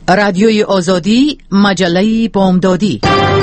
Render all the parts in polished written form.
رادیوی آزادی، مجله بامدادی.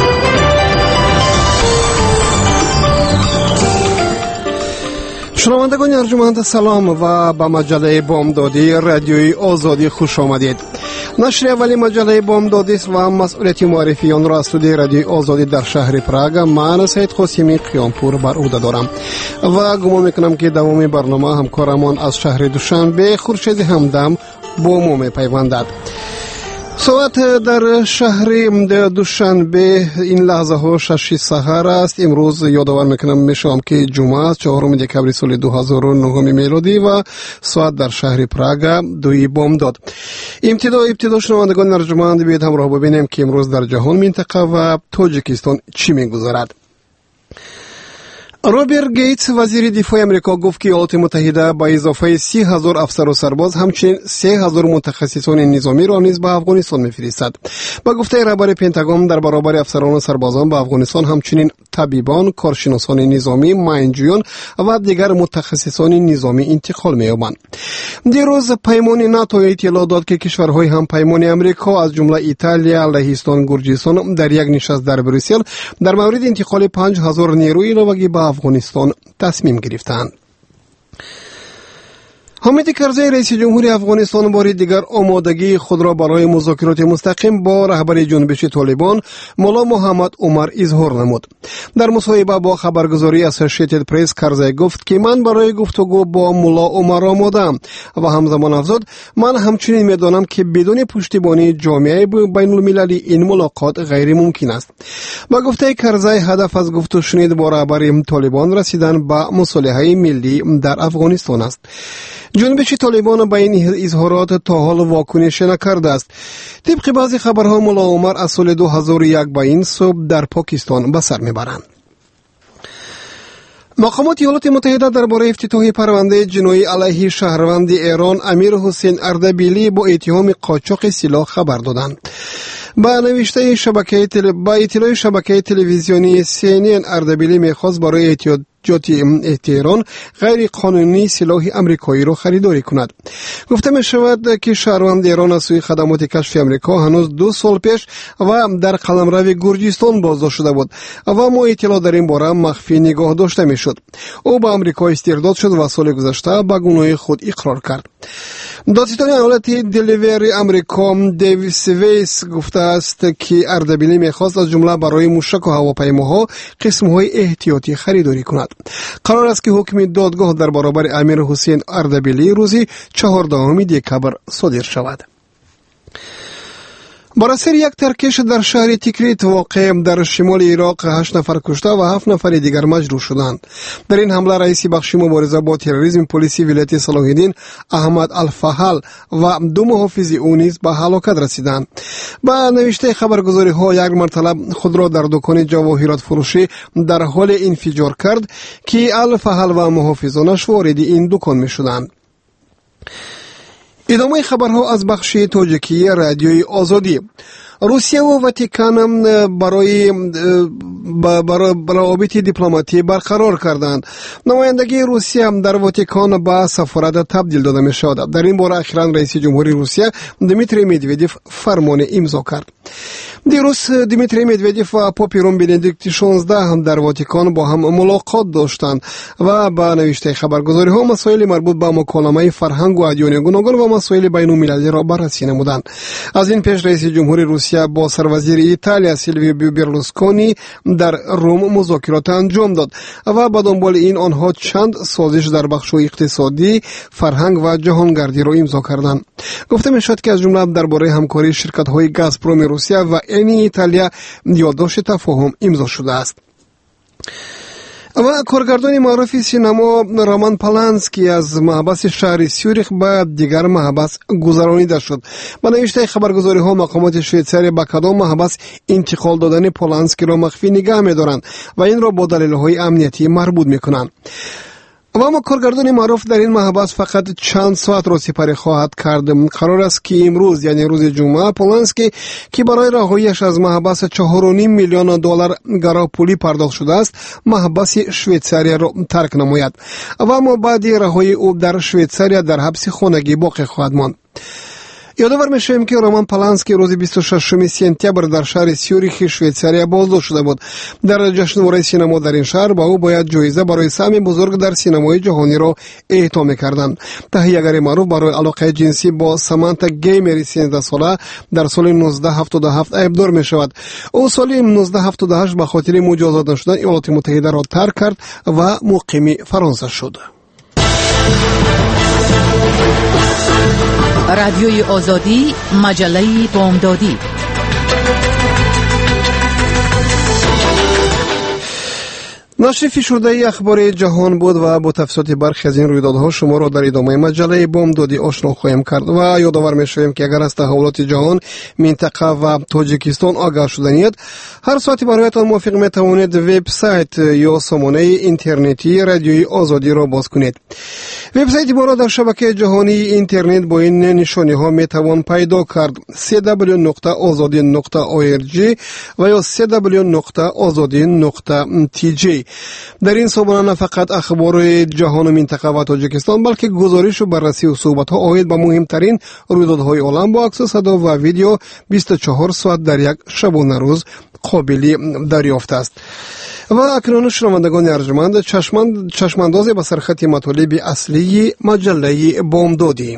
شنوندگان ارجمند سلام و به مجله بامدادی رادیوی آزادی خوش آمدید. نشر اولی مجله بامدادی است و مسئولیت معرفی آن را از استودیوی رادیوی آزادی در شهر پراگ من سید قاسمی قیامپور بر عهده دارم و گمان میکنم که دوام برنامه همکارمان از شهر دوشنبه خورشید همدم با ما میپیوندد. ساعت در شهر دوشنبه این لحظه ها 6 سحر است. امروز یادآور میشم که جمعه است، 4 دکبر سال 2009 میلادی و ساعت در شهر پراگ 2 بامداد. ابتدا شنوندگان ارجمند بیایید همراه ببینیم که امروز در جهان، منطقه و تاجیکستان چی میگذرد. روبرت گیتس وزیر دفاع امریکا گفت که ایالات متحده با اضافه 30,000 افسر و سرباز همچنین 3,000 متخصصان نظامی را نیز به افغانستان می‌فرستد. با گفته رهبر پنتاگون در برابر افسران و سربازان به افغانستان همچنین طبیبان، کارشناسان نظامی، معاینجویان و دیگر متخصصان نظامی انتقال می‌یابند. دیروز پیمان ناتو اطلاع داد که کشورهای هم پیمان امریکا از جمله ایتالیا، لهستان، گرجستان در یک نشست در بروسل در مورد انتقال 5,000 نیروی علاوگی به افغانستان تصمیم گرفتند. حامد کرزی رئیس جمهوری افغانستان بار دیگر آمادگی خود را برای مذاکرات مستقیم با رهبر جنبش طالبان مولا محمد عمر اظهار نمود. در مصاحبه با خبرگزاری اسوسییتد پرس کرزی گفت که من برای گفتگو با مولا عمر آماده‌ام و همزمان افزود من همچنین می‌دانم که بدون پشتیبانی جامعه بین المللی این ملاقات غیر ممکن است. با گفته کرزی هدف از گفت و شنید با رهبر طالبان رسیدن به مصالحه ملی در افغانستان است. جنبش طالبان به این اظهارات تا حال واکنش نکرده است. طبق بعضی خبرها مولا عمر از سال 2001 به این صبح در پاکستان به سر میبرند. مقامات ایالات متحده درباره افتتاح پرونده جنایی علیه شهروند ایران امیر حسین اردبیلی با اتهام قاچاق سلاح خبر دادند. با نوشته اطلاع شبکه تلویزیونی CNN اردبیلی میخواست برای احتیاجات تهران غیر قانونی سلاح امریکایی را خریداری کند. گفته می شود که شهروند ایران از سوی خدمات کشف امریکا هنوز 2 سال پیش و در قلمرو گرجستان بازداشت شده بود و ما اطلاع در این باره مخفی نگاه داشته می شد. او به امریکا استرداد شد و سال گذشته به گناه خود اقرار کرد. دادستان ایالت دلاویر امریکا دیویس ویس گفته است که اردبیلی میخواست از جمله برای موشک و هواپیماها قسم‌های احتیاطی خریداری کند. قرار است که حکم دادگاه در برابر امیر حسین اردبیلی روزی 14 دکبر صادر شود. بر اثر یک ترکش در شهر تیکریت واقع در شمال عراق 8 نفر کشته و 7 نفر دیگر مجروح شدند. در این حمله رئیس بخش مبارزه با تروریسم پلیس ولایت صلاح الدین احمد الفحل و 2 محافظ او نیز به هلاکت رسیدند. با نوشته خبرگزاری ها یک مرتلب خود را در دکان جواهرات فروشی در حال انفجار کرد که الفحل و محافظانش وارد این دکان می شدند. ادامه خبرها از بخش تاجیکی رادیوی آزادی. روسیه و واتیکان برای روابط دیپلماتی برقرار کردند. نمایندگی روسیه در واتیکان به سفارت تبدیل داده می شود. در این باره اخیراً رئیس جمهوری روسیه دمیتری مدودیف فرمان امضا کرد. دیروز دمیتری مدودیف و پاپ روم بندیکت 16 هم در واتیکان با هم ملاقات داشتند و با نوشته خبرگزاری ها مسائل مربوط به مکالمه فرهنگ و ادیان گوناگون و مسائل بین المللی را بررسی نمودند. از این پیش رئیس جمهوری روسیه با سروزیر ایتالیا سیلویو برلوسکونی در روم مذاکرات انجام داد و به دنبال این آنها چند سازش در بخش اقتصادی، فرهنگ و جهانگردی را امضا کردند. گفته می شد که از جمله درباره همکاری شرکت‌های گازپروم روسیه و انی ایتالیا یادداشت تفاهم امضا شده است. و کارگردان معروف سینما رومان پولانسکی از محبس شهر سیوریخ به دیگر محبس گذرانیده شد. با نوشته خبرگزاری ها مقامات شویتساری به کدام محبس انتقال دادن پولانسکی را مخفی نگاه می‌دارند و این را با دلایل امنیتی مربوط می‌کنند. و اما کارگردان معروف در این محبس فقط چند ساعت را سپری خواهد کرد. قرار است که امروز یعنی روز جمعه پولانسکی که برای رهاییش از محبس 4.5 میلیون دلار گراپولی پرداخت شده است محبس شویتساریا را ترک نماید و اما بعد رهایی او در شویتساریا در حبس خانگی باقی خواهد ماند. یادآور می‌شویم که رومان پولانسکی روز 26 سپتامبر در شهر سیوریخ شویتزاریا بازداشت شده بود. در جشنواره سینما در این شهر با او باید جایزه برای سهم بزرگ در سینمای جهانی را اعطا می‌کردند. تهیه‌گر معروف برای علاقه جنسی با سامانتا گیمر 13 ساله در سال 1977 ایبدار می‌شود. او سال 1978 به خاطر مجازات نشدن ایالات متحده را ترک کرد و مقیم فرانسه شد. رادیوی آزادی، مجله بامدادی. نشر فشرده اخبار جهان بود و با تفصیلات برخی از این رویدادها شما را در ادامه مجله بامدادی آشنا خواهیم کرد و یادآور می‌شویم که اگر از تحولات جهان، منطقه و تاجیکستان آگاه شدنید، هر ساعتی برایتان موافق می‌توانید وبسایت یا سامانه اینترنتی رادیوی آزادی را باز کنید. وبسایت ما را در شبکه جهانی اینترنت با این نشانی‌ها می‌توان پیدا کرد: www.azadi.org و یا www.azadi.tj. در این سامانه نه فقط اخبار جهان و منطقه و تاجیکستان، بلکه گزارش و بررسی و صحبت‌ها آید به مهمترین رویدادهای عالم با عکس و صدا و ویدیو 24 ساعت در یک شبانه روز قابل دریافت است. و اکنون شنوندگان ارجمند، چشمانداز به سرخط مطالب اصلی مجله بامدادی.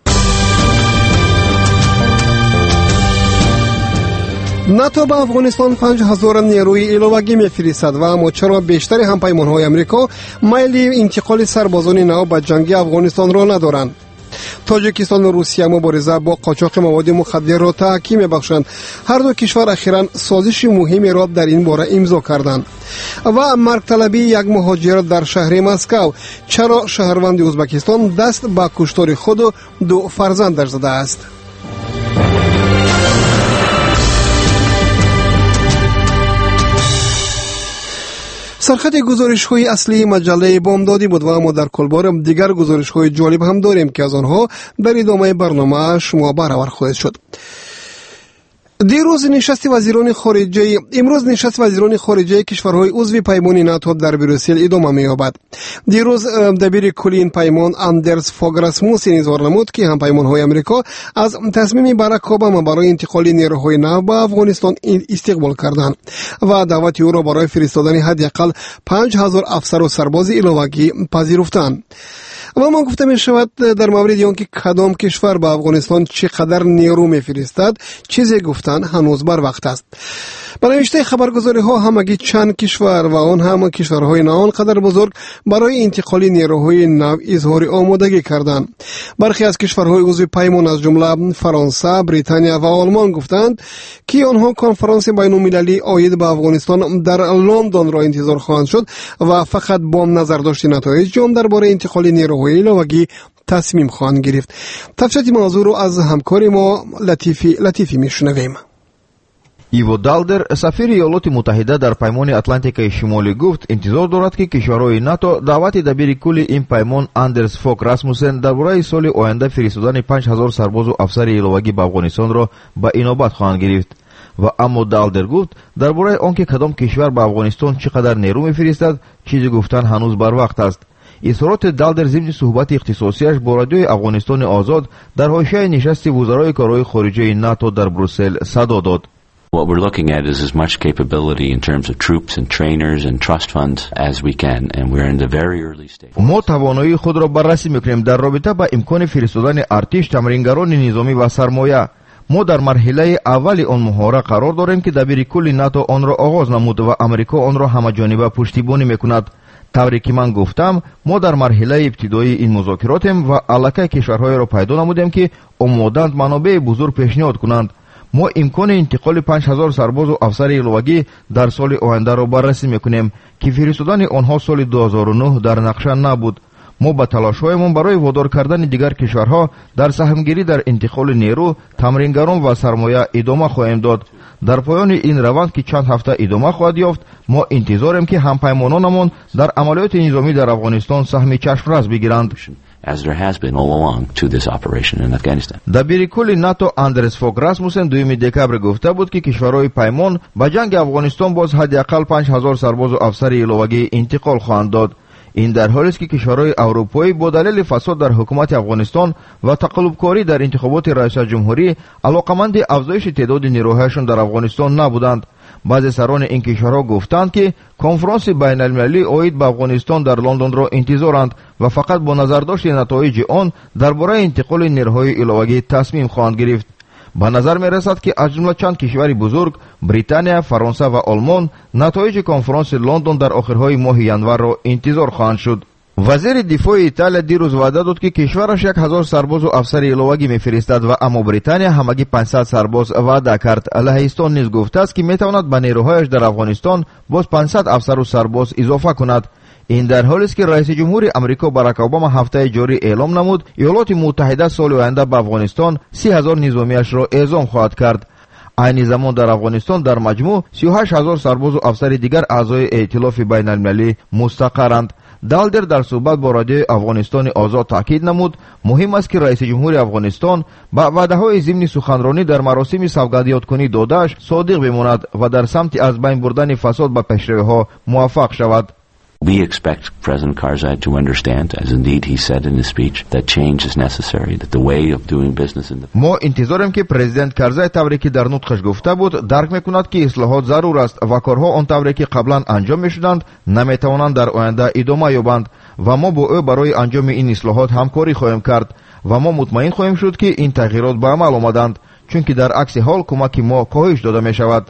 ناتو به افغانستان 5000 نیروی علاوگی می‌فرستد و اما چرا بیشتر همپیمان‌های امریکا میل انتقال سربازان نو به جنگ افغانستان را ندارند؟ تاجیکستان و روسیه مبارزه با قاچاق مواد مخدر را تحکیم می‌بخشند. هر دو کشور اخیراً سازش مهمی را در این باره امضا کردند. و مرگ طلبی یک مهاجر در شهر مسکو: چرا شهروند ازبکستان دست به کشتار خود و 2 فرزندش زده است؟ سرخط گزارش‌های اصلی مجله بامدادی بود و اما در کلبار دیگر گزارش‌های جالب هم داریم که از آنها در ادامه برنامه شما برآور خواهد شد. امروز نشست وزیران خارجه کشورهای عضو پیمان ناتو در بروسل ادامه می‌یابد. دیروز دبیر کلی این پیمان اندرس فوگ راسموسن اظهار نمود که همپیمان‌های امریکا از تصمیم باراک اوباما برای انتقال نیروهای نو به افغانستان استقبال کردند و دعوت او را برای فرستادن حداقل 5000 افسر و سرباز علاوگی پذیرفتند. و ما گفته می شود در مورد آنکه کدام کشور به افغانستان چقدر نیرو میفرستد چیزی گفتن هنوز بر وقت است. به نوشته خبرگزاری ها همگی چند کشور و آن هم کشورهای نه آنقدر بزرگ برای انتقال نیروهای نو اظهار آمادگی کردند. برخی از کشورهای عضو پیمان از جمله فرانسه، بریتانیا و آلمان گفتند که آنها کنفرانس بین‌المللی عاید به افغانستان در لندن را انتظار خواهند شد و فقط با نظر داشتن نتایج آن درباره انتقال نیروهای علاوگی تصمیم خواهند گرفت. تفصیلات موضوع را از همکار ما لطیفی میشنویم. ایو далдер, سفیر ایالات متحده در پیمان اتلانتیک شمالی گفت انتظار دارد که کشورهای ناتو دعوت دبیر کل این پیمان اندرس فوگ راسموسن درباره سال آینده فرستادن 5000 سرباز و افسر علاوگی به افغانستان را به اینابت خواهند گرفت. و اما далдер گفت درباره آنکه کدام کشور به افغانستان چقدر نیرو میفرستد چیزی گفتن هنوز بر وقت است. اظهارات далдер ضمن صحبت اختصاصیش با رادیوی افغانستان آزاد در حاشیه نشست وزرای کارهای خارجه ناتو در بروسل صدا داد. What we're looking at is as much capability in terms of troops and trainers and trust funds as we can, and we're in the very early stage. ما توانایی خود را بررسی میکنیم در رابطه با امکان فرستادن ارتش، تمرینگران نظامی و سرمایه. ما در مرحله اولی آن محاوره قرار داریم که دبیر کل ناتو آن را آغاز نمود و امریکا آن را همه‌جانبه پشتیبانی میکند. طوری که من گفتم ما در مرحله ابتدایی این مذاکراتیم و علاقه کشورهای را پیدا نمودیم که آمادند منابع بزرگ پیشنهاد کنند. ما امکان انتقال 5000 سرباز و افسر علاوگی در سال آینده را بررسی میکنیم که فرستادن آنها سال 2009 در نقشه نبود. ما با تلاش‌هایمان برای وادار کردن دیگر کشورها در سهمگیری در انتقال نیرو، تمرینگران و سرمایه ادامه خواهیم داد. در پایان این روند که چند هفته ادامه خواهد یافت، ما انتظاریم که همپیمانانمان در عملیات نظامی در افغانستان سهم چشم‌رس بگیرند. As there has been all along to this operation in Afghanistan. دبیر کل ناتو اندرس فوگ راسموسن 2 دکبر گفته بود که کشورهای پیمان به جنگ افغانستان باز حداقل 5000 سرباز و افسر علاوگی انتقال خواهند داد. این در حالی است که کشورهای اروپایی با دلیل فساد در حکومت افغانستان و تقلبکاری در انتخابات رئیس جمهوری علاقمند افزایش تعداد نیروهایشان در افغانستان نبودند. بعضی سران این کشورها گفتند که کنفرانس بین المللی عاید به افغانستان در لندن را انتظارند و فقط با نظرداشت نتایج آن درباره انتقال نیروهای علاوه‌ای تصمیم خواهند گرفت. به نظر می رسد که از جمله چند کشور بزرگ بریتانیا، فرانسه و آلمان نتایج کنفرانس لندن در آخرهای ماه ینور را انتظار خواهند شد. وزیر دفاع ایتالیا دیروز وعده داد که کشورش 1000 سرباز و افسر علاوه‌ای می‌فرستد و اما بریتانیا همگی 500 سرباز وعده کرد. لهستان نیز گفته است که می‌تواند به نیروهایش در افغانستان باز 500 افسر و سرباز اضافه کند. این در حالی است که رئیس جمهور امریکا باراک اوباما هفته جاری اعلام نمود ایالات متحده سال آینده به افغانستان 30,000 نظامیش را اعزام خواهد کرد. عین زمان در افغانستان در مجموع 38,000 سرباز و افسر دیگر اعضای ائتلاف بین المللی مستقرند. دالدر در صحبت با رادیو افغانستان آزاد تاکید نمود مهم است که رئیس جمهور افغانستان با وعده‌های ضمن سخنرانی در مراسم سوگندیات‌کنی داده‌اش صادق بماند و در سمت از بین بردن فساد به پیشروی‌ها موفق شود. We expect President Karzai to understand, as indeed he said in his speech, that change is necessary, that the way of doing business in the... ما انتظاریم که پرزیدنت کارزای طوری که در نطقش گفته بود درک میکند که اصلاحات ضرور است و کارها آن طوری که قبلا انجام میشدند نمیتوانند در آینده ادامه یابند و ما با او برای انجام این اصلاحات همکاری خواهیم کرد و ما مطمئن خواهیم شد که این تغییرات به عمل آمدند، چون که در عکس حال کمک ما کاهش داده می شود.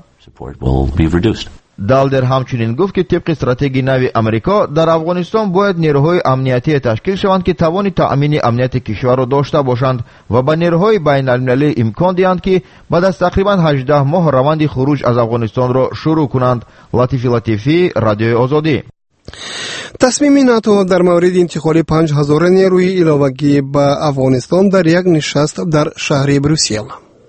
دالدر همچنین گفت که طبق استراتژی نو امریکا در افغانستان باید نیروهای امنیتی تشکیل شوند که توان تأمین امنیت کشور را داشته باشند و به نیروهای بین المللی امکان دهند که بعد از تقریبا 18 ماه روند خروج از افغانستان را شروع کنند. لطیفی رادیو آزادی. تصمیم ناتو در مورد انتقال 5,000 نیروی علاوه‌ای به افغانستان در یک نشست در شهر بروسل.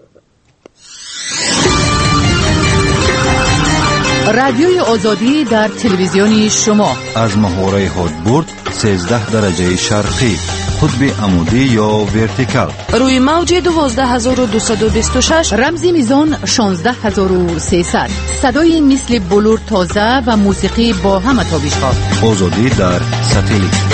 رادیوی آزادی در تلویزیون شما از محوره هادبورد 13 درجه شرقی، قطب عمودی یا ورتیکال، روی موج 12226، رمز میزان 16300، صدای مثل بلور تازه و موسیقی با همه تابش‌ها. آزادی در ساتلیت.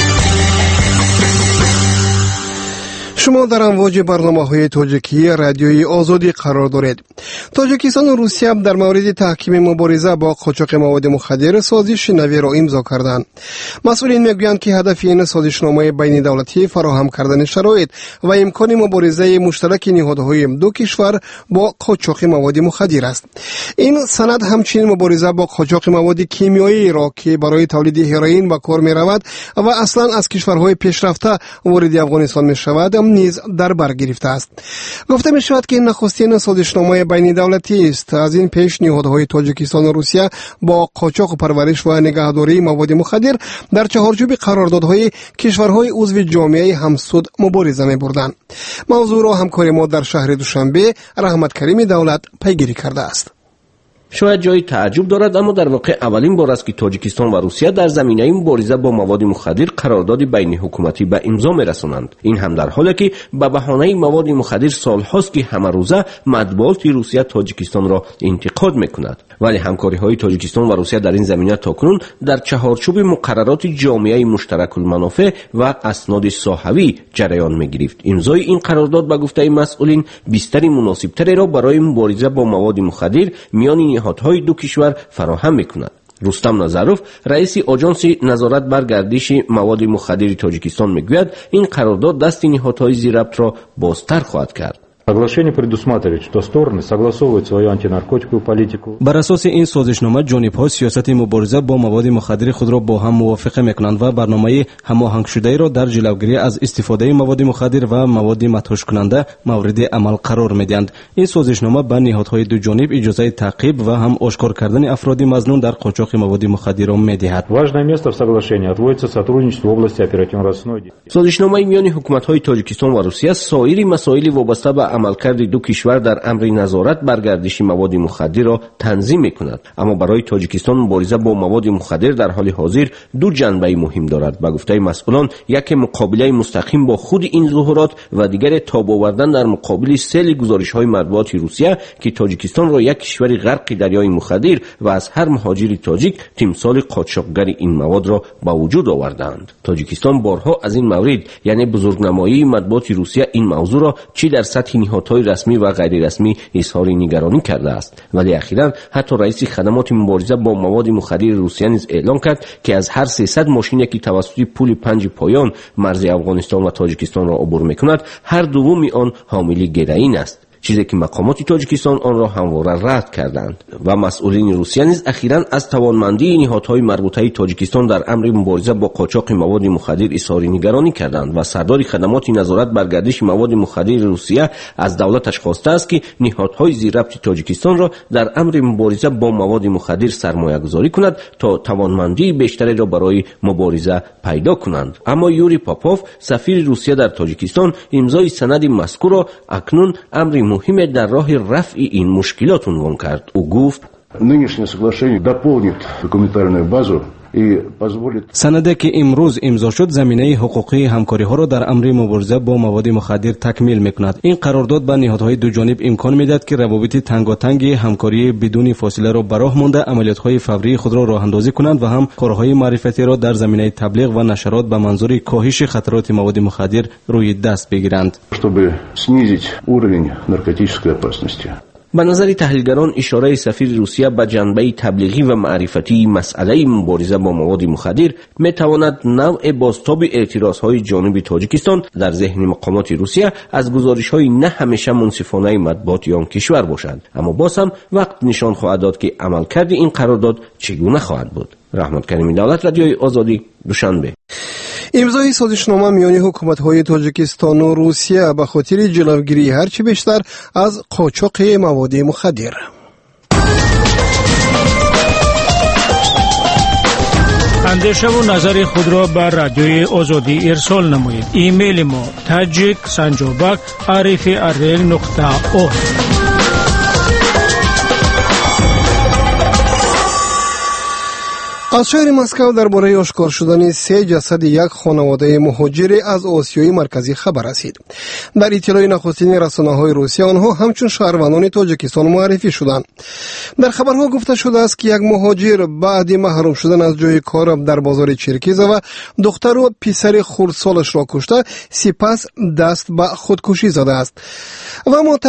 شما در امواج برنامه‌های تاجیکی رادیوی آزادی قرار دارید. تاجیکستان و روسیه در مورد تحکیم مبارزه با قاچاق مواد مخدر سازش نوی را امضا کردند. مسئولین میگویند که هدف این سازشنامه بین دولتی فراهم کردن شرایط و امکان مبارزه مشترک نهادهای دو کشور با قاچاق مواد مخدر است. این سند همچنین مبارزه با قاچاق مواد کیمیایی را که برای تولید هروئین به کار می‌رود و اصلا از کشورهای پیشرفته وارد افغانستان می‌شود نیز در بر گرفته است. گفته می شود که نخستین سازشنامه بین دولتی است. از این پیش نهادهای تاجیکستان و روسیه با قاچاق و پرورش و نگهداری مواد مخدر در چهارچوب قراردادهای کشورهای عضو جامعه همسود مبارزه می بردند. موضوع را همکار ما در شهر دوشنبه رحمت کریم دولت پیگیری کرده است. شاید جای تعجب دارد، اما در واقع اولین بار است که تاجیکستان و روسیه در زمینه مبارزه با مواد مخدر قرارداد بین حکومتی به امضا می‌رسانند. این هم در حالی که به بهانه مواد مخدر سال‌هاست که همه روزه مطبوعات روسیه تاجیکستان را انتقاد می‌کند، ولی همکاری‌های تاجیکستان و روسیه در این زمینه تاکنون در چهارچوب مقررات جامعه مشترک المنافع و اسناد ساحوی جریان می‌گرفت. امضای این قرارداد به گفته مسئولین بستر مناسب‌تری را برای مبارزه با مواد مخدر میان نهادهای دو کشور فراهم می‌کند. رستم نظروف، رئیس آژانس نظارت بر گردش مواد مخدر تاجیکستان میگوید این قرارداد دست نهادهای زیرربط را بازتر خواهد کرد. Соглашение предусматривает, что стороны согласовывают свою антинаркотиковую политику. بر اساس این سازشنامه جانب‌ها سیاست مبارزه با مواد مخدر خود را با هم موافقه می‌کنند و برنامه هماهنگ شده را در جلوگیری از استفاده مواد مخدر و مواد مدهوش کننده مورد عمل قرار می‌دهند. این سازشنامه به نهادهای دو جانب اجازه تعقیب و هم آشکار کردن افراد مظنون در قاچاق مواد مخدر را می‌دهد. Важное место в соглашении отводится сотрудничеству в области оперативно-розыскной. سازشنامه میان حکومت‌های تاجیکستان و روسیه سایر مسائل وابسته به عملکرد دو کشور در امر نظارت بر گردش مواد مخدر را تنظیم می‌کند. اما برای تاجیکستان مبارزه با مواد مخدر در حال حاضر دو جنبه مهم دارد. به گفته مسئولان، یک مقابله مستقیم با خود این ظهورات و دیگر تاب آوردن در مقابل سیل گزارش‌های مطبوعاتی روسیه که تاجیکستان را یک کشور غرق دریای مخدر و از هر مهاجر تاجیک تمثال قاچاقگر این مواد را به وجود آوردند. تاجیکستان بارها از این مورد یعنی بزرگنمایی مطبوعات روسیه این موضوع را چی در سطح نهادهای رسمی و غیر رسمی اظهار نگرانی کرده است، ولی اخیراً حتی رئیس خدمات مبارزه با مواد مخدر روسیه نیز اعلام کرد که از هر 300 ماشینی که توسط پل 5 پایان مرز افغانستان و تاجیکستان را عبور می‌کند، هر دومی آن حامل گرائین است، چیزی که مقامات تاجیکستان آن را همواره رد کردند. و مسئولین روسیه نیز اخیراً از توانمندی نهادهای مربوطه تاجیکستان در امر مبارزه با قاچاق مواد مخدر اظهار نگرانی کردند و سردار خدمات نظارت بر گردش مواد مخدر روسیه از دولتش خواسته است که نهادهای زیرربط تاجیکستان را در امر مبارزه با مواد مخدر سرمایه‌گذاری کند تا توانمندی بیشتری را برای مبارزه پیدا کنند. اما یوری پاپوف، سفیر روسیه در تاجیکستان، امضای سند مذکور را اکنون امر مهم در راه رفع این مشکلات عنوان کرد. او گفت: Нынешнее соглашение дополнит документальную базу. سنده که امروز امضا شد زمینه حقوقی همکاری ها را در امر مبارزه با مواد مخدر تکمیل میکند. این قرارداد به نهادهای دو جانب امکان میدهد که روابط تنگاتنگ همکاری بدون فاصله را به راه مانده عملیات های فوری خود را راه اندازی کنند و هم کارهای معرفتی را در زمینه تبلیغ و نشرات به منظور کاهش خطرات مواد مخدر روی دست بگیرند. чтобы снизить уровень наркотической опасности. به نظر تحلیلگران اشاره سفیر روسیه به جنبه تبلیغی و معرفتی مسئله مبارزه با مواد مخدر می تواند نوع بازتاب اعتراضهای جانب تاجیکستان در ذهن مقامات روسیه از گزارش‌های نه همیشه منصفانه مطبوعات آن کشور باشد. اما باز هم وقت نشان خواهد داد که عملکرد این قرارداد چگونه خواهد بود. رحمت کریمی دولت، رادیوی آزادی، دوشنبه. امضای سازشنامه میان حکومت‌های تاجیکستان و روسیه به خاطر جلوگیری هرچه بیشتر از قاچاق مواد مخدر. اندیشه و نظر خود را بر رادیوی آزادی ارسال نمایید. ایمیل ما tajiksanjobak@rfi.org. از شهر مسکو درباره آشکار شدن 3 جسد یک خانواده مهاجر از آسیای مرکزی خبر رسید. در اطلاع نخستین رسانه‌های روسیه آنها همچون شهروندان تاجیکستان معرفی شدند. در خبرها گفته شده است که یک مهاجر بعد محروم شدن از جای کار در بازار چرکیز و دختر و پسر خردسالش را کشته، سپس دست به خودکشی زده است. و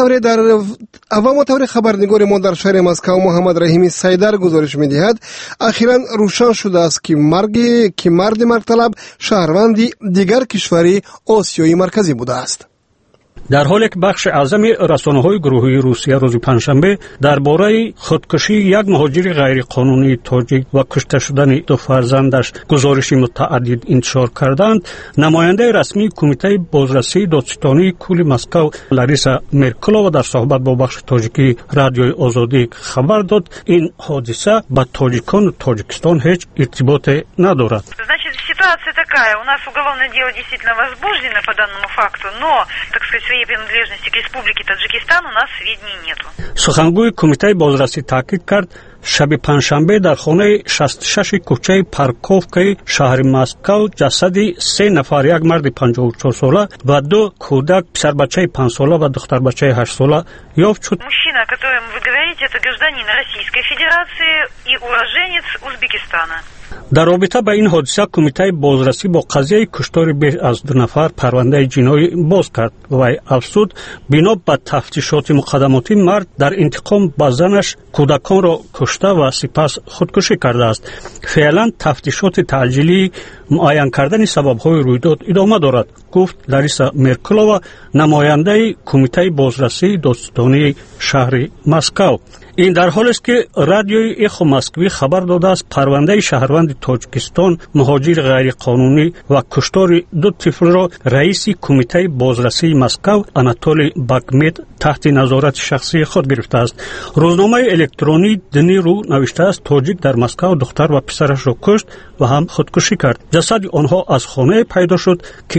مطور خبرنگار ما در شهر مسکو محمد رحیمی سیدر گزارش می‌دهد اخیراً روشن شده است که مرد مرگ طلب شهروندی دیگر کشوری آسیای مرکزی بوده است. در حالی که بخش اعظم رسانه‌های گروهی روسیه روز پنجشنبه درباره خودکشی یک مهاجر غیرقانونی تاجیک و کشته شدن دو فرزندش گزارش متعدد انتشار کردند، نماینده رسمی کمیته بازرسی دادستانی کل مسکو لاریسا مرکلووا در صحبت با بخش تاجیکی رادیوی آزادی خبر داد این حادثه با تاجیکان و تاجیکستان هیچ ارتباطی ندارد. Ситуация такая, у нас уголовное дело действительно возбуждено по данному факту, но, так сказать, своей принадлежности к республике Таджикистан у нас сведений нету. سخنگوی کمیته بازرسی تاکید کرد شب پنجشنبه در خانه 66 کوچه پارکوفکای شهر مسکو جسدی 3 نفر، یک مرد 54 ساله و 2 کودک، پسر بچه 5 ساله و دختر بچه 8 сала یافت شد. Мужчина, о котором вы говорите, это гражданин Российской Федерации и уроженец Узбекистана. در رابطه با این حادثه کمیته بازرسی با قضیه کشتار بیش از 2 نفر پرونده جنایی باز کرد و افزود بنا به تفتیشات مقدماتی مرد در انتقام به زنش کودکان را کشته و سپس خودکشی کرده است. فعلا تفتیشات تعجیلی معین کردن سبب‌های رویداد ادامه دارد، گفت لاریسا مرکلووا، نماینده کمیته بازرسی دادستانی شهر مسکو. این در حالی است که رادیوی اخو مسکوی خبر داده است پرونده شهروند تاجیکستان مهاجر غیر قانونی و کشتار 2 طفل را رئیس کمیته بازرسی مسکو آناتولی باگمت تحت نظارت شخصی خود گرفته است. روزنامه الکترونی دنی رو نوشته است تاجیک در مسکو دختر و پسرش را کشت و هم خودکشی کرد. جسد آنها از خانه پیدا شد که گاز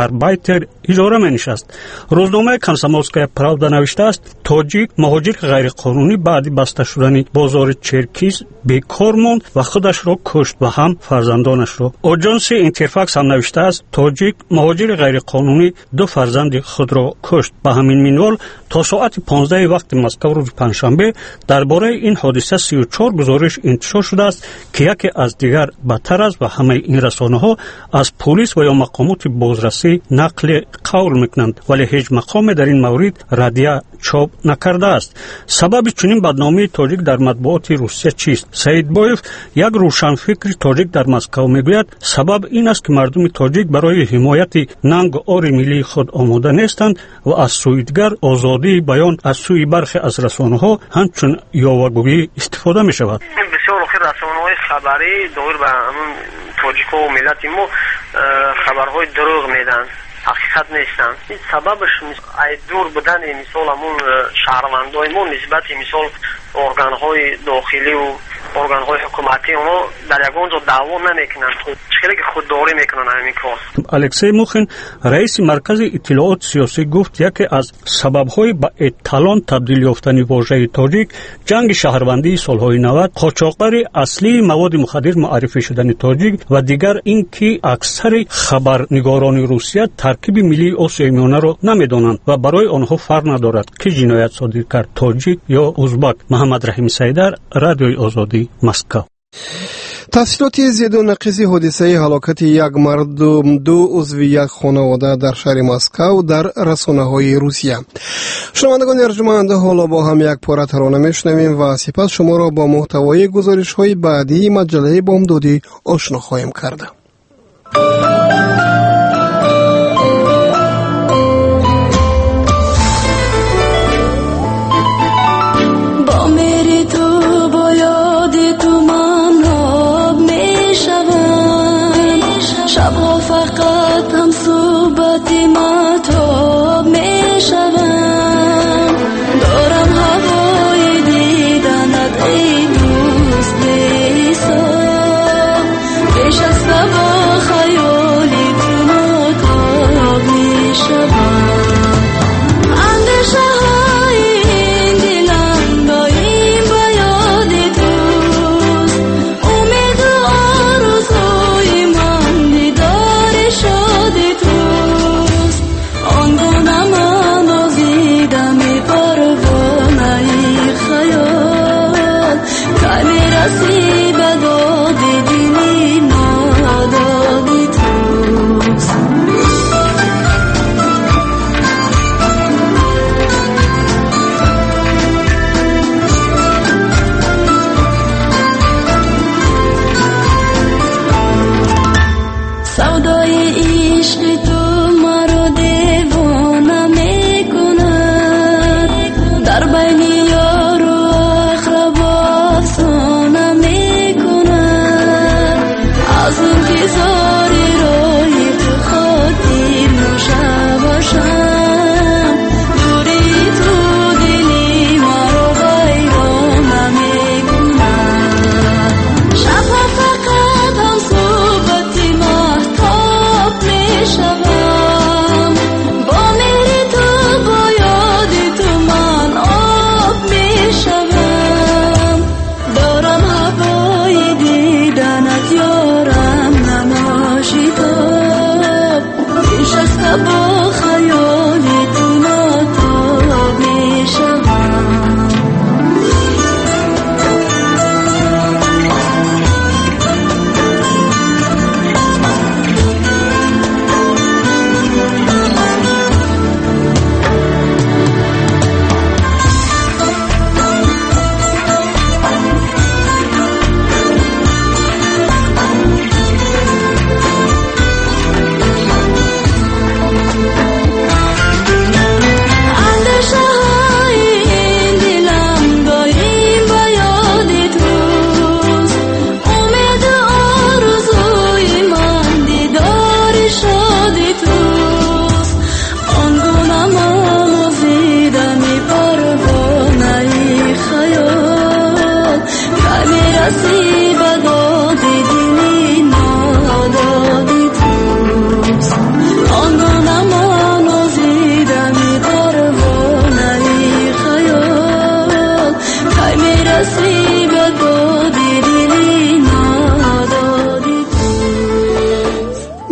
дар байтер иҷора менишаст. рӯзномаи комсомольская правда навиштааст, тоҷик муҳоҷири ғайриқонунӣ баъди баста шудани бозори черкис бекор монд ва худашро кушт ва ҳам фарзандонашро. оҷонси интерфакс ҳам навиштааст, тоҷик муҳоҷири ғайриқонунӣ ду фарзанди худро кушт. ба ҳамин минвол то соати 15 вақти Москав рӯзи панҷшанбе дар бораи ин ҳодиса 34 гузориш интишор шудааст ки яке аз дигар бадтар аст ва ҳамаи ин расонаҳо аз полис ва ё мақомоти бозрасӣ нақли қавл мекунанд, вале ҳеҷ мақоме дар ин маврид радия чоп накардааст. сабаби чунин бадномии тоҷик дар матбуоти русия чист? Саидбоев, як рӯшанфикри тоҷик дар Москав мегӯяд, сабаб ин аст ки мардуми тоҷик барои ҳимояти нангу ори миллии худ омода нестанд ва аз сӯи дигар озодии баён аз сӯи бархе аз расонаҳо ҳамчун ёвагӯӣ истифода мешавад. бисёр охир расонаҳои хабарӣ доир ба ҳамн тоҷикҳо миллати мо хабарҳои дурӯғ медиҳанд, ҳақиқат нестанд. сабабаш ай дур будани мисол ҳамун шаҳрвандои мо нисбати мисол органҳои дохилию органҳои ҳукуматӣ онҳо дар ягон ҷо даъво намекунанд, чиқдре ки худдорӣ мекунанд ҳамин кор. алексей мухин, раиси маркази иттилооти сиёсӣ гуфт, яке аз сабабҳои ба эталон табдил ёфтани вожаи тоҷик ҷанги шаҳрвандии солҳои 90, қочоқбари аслии маводи мухаддир муаррифӣ шудани тоҷик ва дигар ин ки аксари хабарнигорони русия таркиби миллии осиёи миёнаро намедонанд ва барои онҳо фарқ надорад ки ҷиноят содир кард, тоҷик ё узбак. Маҳаммад Раҳими Сайдар, Радиои Озодӣ, Москва. тафсилоти зиеду нақизи ҳодисаи ҳалокати як мардум ду узви як хонавода дар шаҳри Москав дар расонаҳои Русия. шунавандагони арҷуманд, ҳоло бо ҳам як пора тарона мешунавем ва сипас шуморо бо муҳтавои гузоришҳои баъдии маҷалаи бомдодӣ ошно хоҳем кард.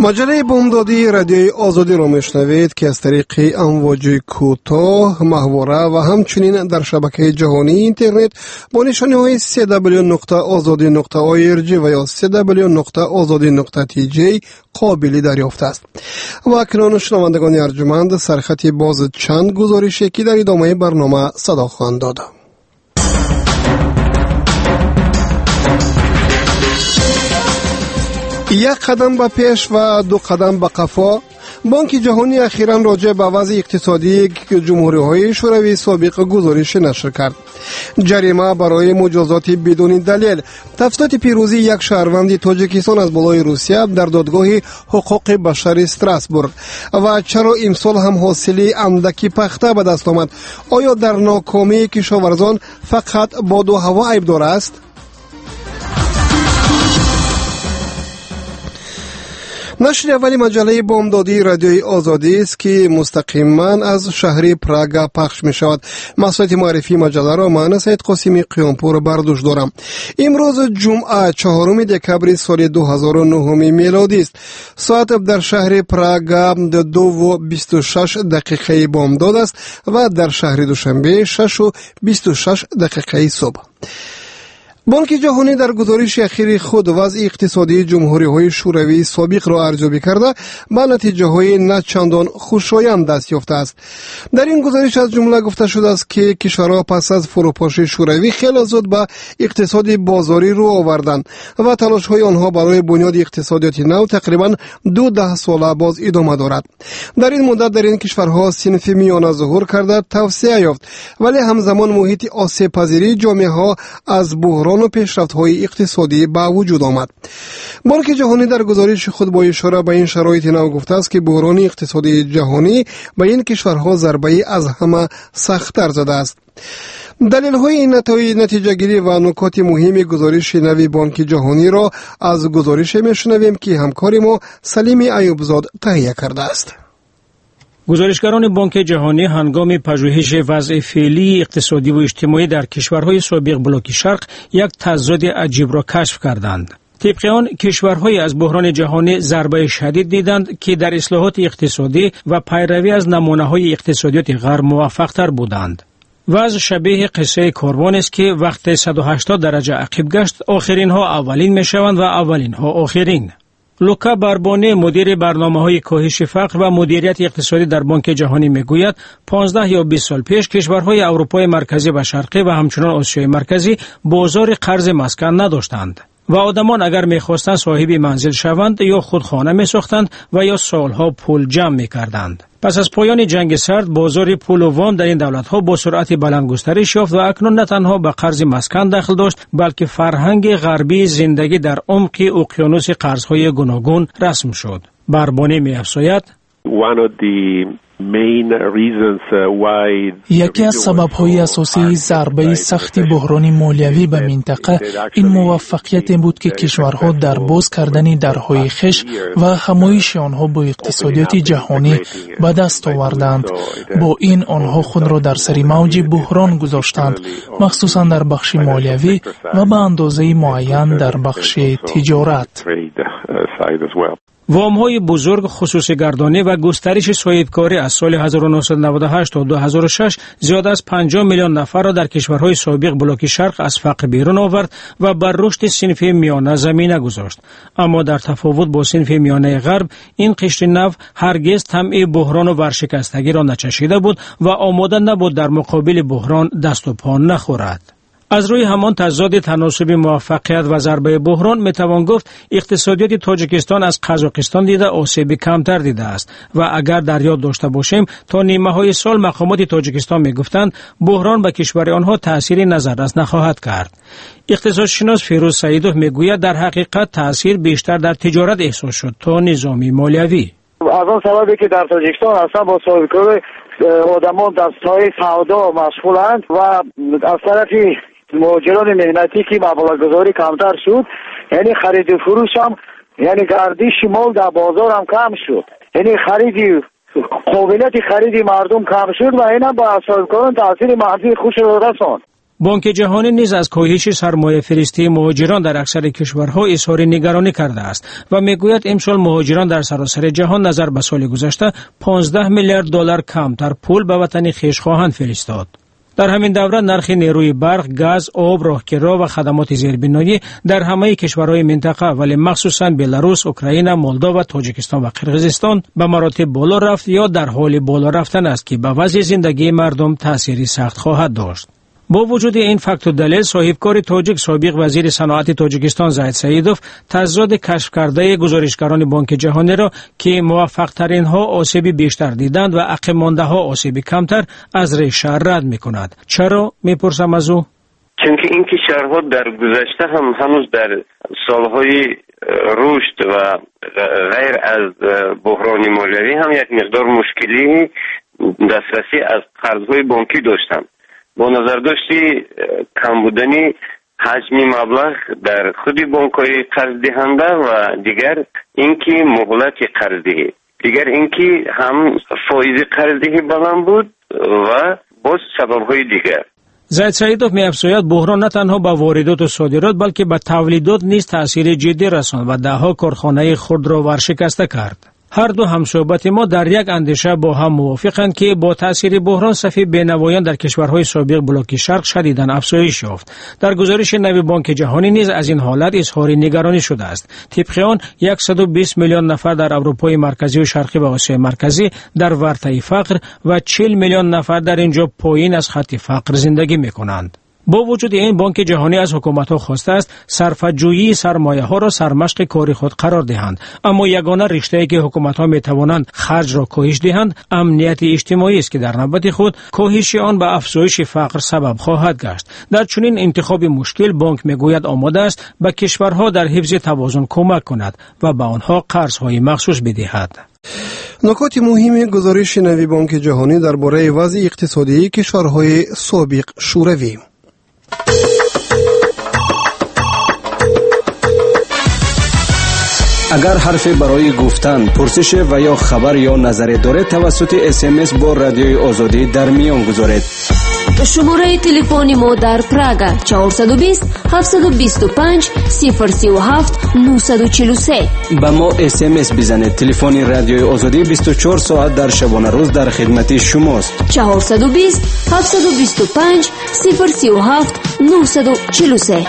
مجله بامدادی رادیوی آزادی را میشنوید که از طریق امواج کوتاه، ماهواره و همچنین در شبکه جهانی اینترنت با نشانه‌های www.azadi.org و یا www.azadi.tj قابل دریافت است. و اکنون شنوندگان ارجمند سرخط باز چند گزارشی که در ادامه برنامه صدا خواهند داد. یک قدم به پیش و دو قدم به قفا. بانک جهانی اخیراً راجع به وضع اقتصادی جمهوری‌های شوروی سابق گزارش نشر کرد. جریمه برای مجازات بدون دلیل. تفسیرات پیروزی یک شهروند تاجیکستان از بالای روسیه در دادگاه حقوق بشر استراسبورگ و چرا امسال هم حاصلی اندکی پخته به دست آمد. آیا در ناکامی کشاورزان فقط باد و هوا عیبدار است؟ نشر اولی مجله بامدادی رادیوی آزادی است که مستقیما از شهر پراگ پخش می شود. مسئولیت معرفی مجله را من سید قاسمی قیامپور بر دوش دارم. امروز جمعه 4 دکبر سال 2009 میلادی است. ساعت در شهر پراگ 2:26 بامداد است و در شهر دوشنبه 6:26 صبح. بانک جهانی در گزارش اخیر خود وضع اقتصادی جمهوری‌های شوروی سابق را ارزیابی کرده به نتیجه‌های نه چندان خوشایند دست یافته است. در این گزارش از جمله گفته شده است که کشورها پس از فروپاشی شوروی خیلی زود به اقتصاد بازاری رو آوردند و تلاش‌های آنها برای بنیاد اقتصادیات نو تقریباً 12 ساله باز ادامه دارد. در این مدت در این کشورها صنف میانه ظهور کرده توسعه یافت، ولی همزمان محیط آسیب‌پذیری جامعه‌ها از بحران و پیشرفت‌های اقتصادی به وجود آمد. بانک جهانی در گزارش خود با اشاره به این شرایط نو گفته است که بحران اقتصادی جهانی به این کشورها ضربه از همه سخت‌تر زده است. دلیل‌های این نتیجه گیری و نکات مهم گزارش نوی بانک جهانی را از گزارش میشنویم که همکار ما سلیم ایوبزاد تهیه کرده است. گزارشگران بانک جهانی هنگام پژوهش وضع فعلی اقتصادی و اجتماعی در کشورهای سابق بلوک شرق یک تضاد عجیب را کشف کردند. طبق آن کشورهای از بحران جهانی ضربه شدید دیدند که در اصلاحات اقتصادی و پیروی از نمونه‌های اقتصادیات غرب موفق‌تر بودند. وضع شبیه قصه کاروان است که وقت 180 درجه عقب گشت آخرین ها اولین میشوند و اولین ها آخرین. لوکا بربانی مدیر برنامه‌های کاهش فقر و مدیریت اقتصادی در بانک جهانی میگوید 15 یا 20 سال پیش کشورهای اروپای مرکزی و شرقی و همچنین آسیای مرکزی بازار قرض مسکن نداشتند و آدمان اگر می‌خواستند صاحب منزل شوند یا خود خانه می‌ساختند و یا سالها پول جمع می‌کردند. پس از پایان جنگ سرد بازار پول و وام در این دولت‌ها با سرعت بلند گسترش یافت و اکنون نه تنها به قرض مسکن دخل داشت بلکه فرهنگ غربی زندگی در عمق اقیانوس قرض‌های گوناگون رسم شد. بربانی می‌افزاید یکی از سبب‌های اساسی ضربه سخت بحران مالیوی به منطقه این موفقیت بود که کشورها در باز کردن درهای خویش و همایش آنها با اقتصادیات جهانی به دست آوردند. با این آنها خود را در سر موج بحران گذاشتند، مخصوصا در بخش مالیوی و به اندازه معین در بخش تجارت. وام‌های بزرگ خصوصی گردانی و گسترش صاحبکاری از سال 1998 تا 2006 زیاد از 50 میلیون نفر را در کشورهای سابق بلوک شرق از فقر بیرون آورد و بر رشد صنف میانه زمینه گذاشت. اما در تفاوت با صنف میانه غرب این قشر نو هرگز طمع بحران و ورشکستگی را نچشیده بود و آماده نبود در مقابل بحران دست و پا نخورد. از روی همان تضاد تناسب موفقیت و ضربه بحران میتوان گفت اقتصادیات تاجیکستان از قزاقستان دیده آسیب کمتر دیده است و اگر در یاد داشته باشیم تا نیمه های سال مقامات تاجیکستان میگفتند بحران به کشور آنها تأثیری نظررس نخواهد کرد. اقتصادشناس فیروز سعیدوف میگوید در حقیقت تأثیر بیشتر در تجارت احساس شد تا نظام مالیوی. از آن سببی که در تاجیکستان اصلا با صاحبکاری آدمان دستهای سودا مشغولند و از طرفی مهاجران مهنتی که مبلغ‌گذاری کمتر شد، یعنی خرید و فروش هم یعنی گردش مال در بازار هم کم شد، یعنی قابلیت خرید مردم کم شد و این هم با صاحبکاران تاثیر منفی خوش را رساند. بانک جهانی نیز از کاهش سرمایه فرستی مهاجران در اکثر کشورها اظهار نگرانی کرده است و میگوید امسال مهاجران در سراسر جهان نظر به سال گذشته 15 میلیارد دلار کمتر پول به وطن خویش خواهند فرستاد. در همین دوره نرخ نیروی برق، گاز، آب، راهکرها و خدمات زیربنایی در همه کشورهای منطقه ولی مخصوصاً بلاروس، اوکراین، مولداوا و تاجیکستان و قرقیزستان به مراتب بالا رفت یا در حال بالا رفتن است که به وضع زندگی مردم تأثیری سخت خواهد داشت. با وجود این فکت و دلیل، صاحبکار تاجیک سابق وزیر صنعت تاجیکستان زاید سعیدوف تضاد کشف کرده گزارشگران بانک جهانی را که موفق ترین ها آسیب بیشتر دیدند و عقب مانده ها آسیب کمتر از ریشه رد می کند. چرا میپرسم از او؟ چون که این کشورها در گذشته هم هنوز در سالهای رشد و غیر از بحران مالیاتی هم یک مقدار مشکلی دسترسی از قرضهای بانکی داشتند. با نظر داشتی کم بودنی حجم مبلغ در خود بانک‌های قرض دهنده و دیگر اینکه مهلت قرضدهی، دیگر اینکه هم فایز قرضدهی بلند بود و باز سبب‌های دیگر. زاید سعیدوف می‌افزاید بحران نه تنها به واردات و صادرات بلکه به تولیدات نیز تأثیر جدی رساند و ده‌ها کارخانه خرد را ورشکسته کرد. هر دو همصحبت ما در یک اندیشه با هم موافقند که با تاثیر بحران صف بینوایان در کشورهای سابق بلوک شرق شدیداً افزایش یافت. در گزارش نوی بانک جهانی نیز از این حالت اظهار نگرانی شده است. طبق آن 120 میلیون نفر در اروپای مرکزی و شرقی و آسیای مرکزی در ورطه فقر و 40 میلیون نفر در اینجا پایین از خط فقر زندگی می‌کنند. با وجود این بانک جهانی از حکومت‌ها خواسته است صرفه‌جویی سرمایه‌ها را سرمشق کار خود قرار دهند، اما یگانه رشته‌ای که حکومت‌ها می‌توانند خرج را کاهش دهند امنیت اجتماعی است که در نوبت خود کاهش آن به افزایش فقر سبب خواهد گشت. در چنین انتخاب مشکل بانک می‌گوید آماده است به کشورها در حفظ توازن کمک کند و به آنها قرض‌های مخصوص بدهد. نکات مهم گزارش نوی بانک جهانی درباره وضع اقتصادی کشورهای سابق شوروی. اگر حرفی برای گفتن، پرسش و یا خبر یا نظری دارید توسط SMS با رادیوی آزادی در میان گذارید. شماره تلفن ما در پراگ 420 725 037 943. با ما SMS بزنید. تلفن رادیوی آزادی 24 ساعت در شبانه روز در خدمت شماست. 420 725 037 943.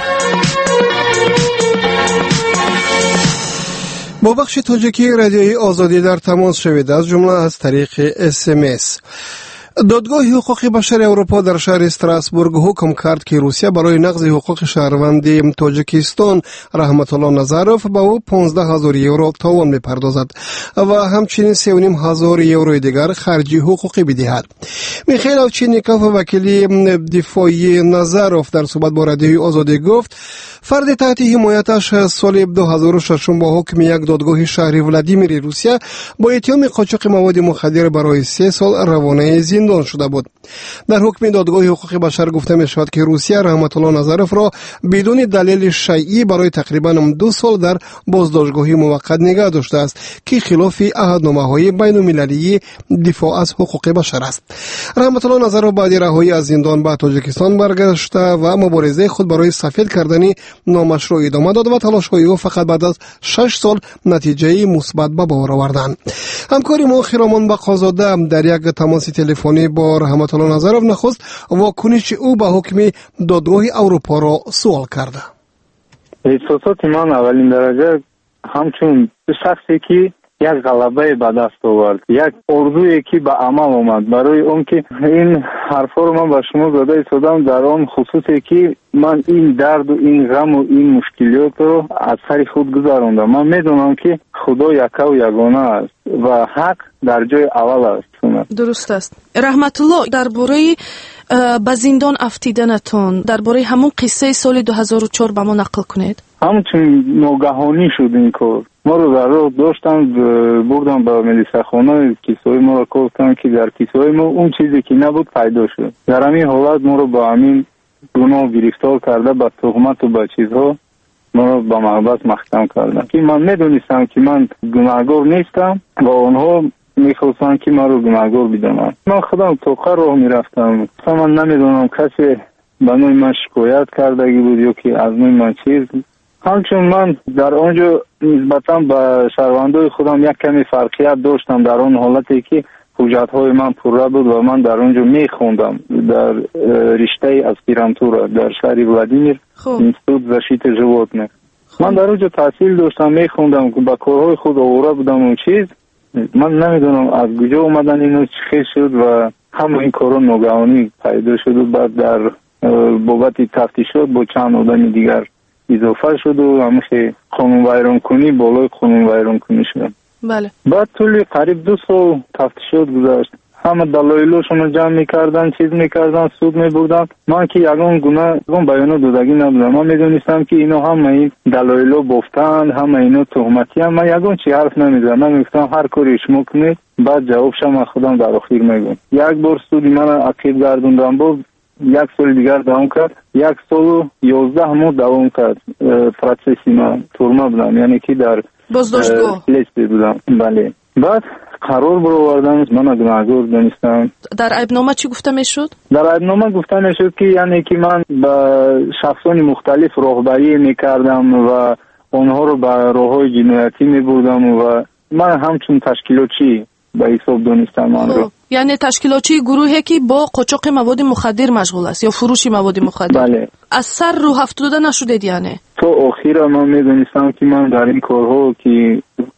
با بخش تاجیکی رادیوی آزادی در تماس شوید، از جمله از طریق SMS. دادگاه حقوق بشر اروپا در شهر استراسبورگ حکم کرد که روسیه برای نقض حقوق شهروند تاجیکستان رحمت الله نظروف به او 15,000 یورو تاوان میپردازد و همچنین 3,500 یورو دیگر خرج حقوقی بدهد. میخائیل اوچینیکوف وکیل دفاعی نظروف در صحبت با رادیوی آزادی گفت فرد تحت حمایتش سال 2006 با حکم یک دادگاه شهری ولادیمیر روسیه با اتهام قاچاق مواد مخدر برای 3 سال روانه زندان شده بود. در حکم دادگاه حقوق بشر گفته می شود که روسیه رحمت الله نظروف را بدون دلیل شیعی برای تقریباً 2 سال در بازداشتگاهی موقت نگه داشته است که خلاف عهدنامه‌های بین‌المللی دفاع از حقوق بشر است. رحمت الله نظروف بعد رهایی از زندان به تاجیکستان برگشته و مبارزه خود برای سفید کردن نامش را ادامه داد و تلاش‌های او فقط بعد از 6 سال نتیجه مثبت به بار آوردند. همکاری ما خیرامان بقازاده در یک تماس تلفنی با رحمت الله نظروف نخست واکنش او به حکم دادگاه اروپا را سوال کرده. احساسات من اولین درجه همچون شخصی که یک غلبه به دست آورد، یک آرزویی که به عمل آمد، برای اون که این حرفا رو من به شما زده ایستادم در آن خصوصی که من این درد و این غم و این مشکلات رو از سر خود گذراندم. من میدونم که خدا یکه و یگانه است و حق در جای اول است. درست است. رحمت الله، درباره به زندان افتیدنتون، درباره همون قصه سال 2004 به ما نقل کنید. همچون ناگهانی شد این کار. ما رو در راه داشتن بردن به ملیسخانه، کیسه‌های ما رو گفتن که در کیسه‌های ما اون چیزی که نبود پیدا شد. در همین حالت ما رو با همین گناه گرفتار کرده، با تهمت و با چیزها ما رو به محبس محکم کردن که من میدونستم که من گناهکار نیستم و اونها میخواستن که من رو گناهکار بدونن. من خودم توقع راه میرفتم، من نمیدونم کسی به نوع من شکایت کردگی بود یا که از نوع من چیز. همچون من در آنجا نسبتا به شهروندای خودم یک کمی فرقیت داشتم در آن حالتی که حجت‌های من پوره بود و من در آنجا میخوندم در رشته اسپیرانتورا در شهر ولادیمیر اینستیتوت زشیت ژواتنه. من در آنجا تحصیل داشتم میخوندم که با کارهای خود آوره بودم اون چیز. من نمیدونم از کجا اومدن اینو چی شد و همه این کارا ناگهانی پیدا شد و بعد در بابت تفتیشات با چند آدم دیگر اضافه شد و همیشه قانون ویران کنی بالای قانون ویران کنی شد. بله. بعد طول قریب 2 سال تفتیشات گذشت. همه دلایلشون جمع میکردن، چیز میکردن، سود میبردن. من که یگان گناه بیانو دادگی نبودم. من میدونستم که اینا همه این دلایلو بافتن، همه اینا تهمتی هم. من یگان چی حرف نمیزدم. من میگفتم هر کاری شما کنید بعد جوابشم من خودم در آخر میگم. یک بار سودی من عقیب گردوندم بود 1 سال دیگر دوام کرد. 1 سال و 11 ماه دوام کرد. پروسسی من تورما بودم، یعنی که در بازداشتگاه لیست بودم. بله. بعد قرار برآوردن من گناهکار دانستم. در عیبنامه چی گفته میشد؟ در عیبنامه گفته میشد که یعنی که من به شخصان مختلف راهبری میکردم و آنها رو به راههای جنایتی میبردم و من همچون تشکیلاتچی به حساب دانستم من رو. یعنی تشکیلاتچی گروهی که با قاچاق مواد مخدر مشغول است یا فروش مواد مخدر. بله. از سر رو هفتاده نشدید یعنی؟ تو آخیر من میدونستم که من در این کارها که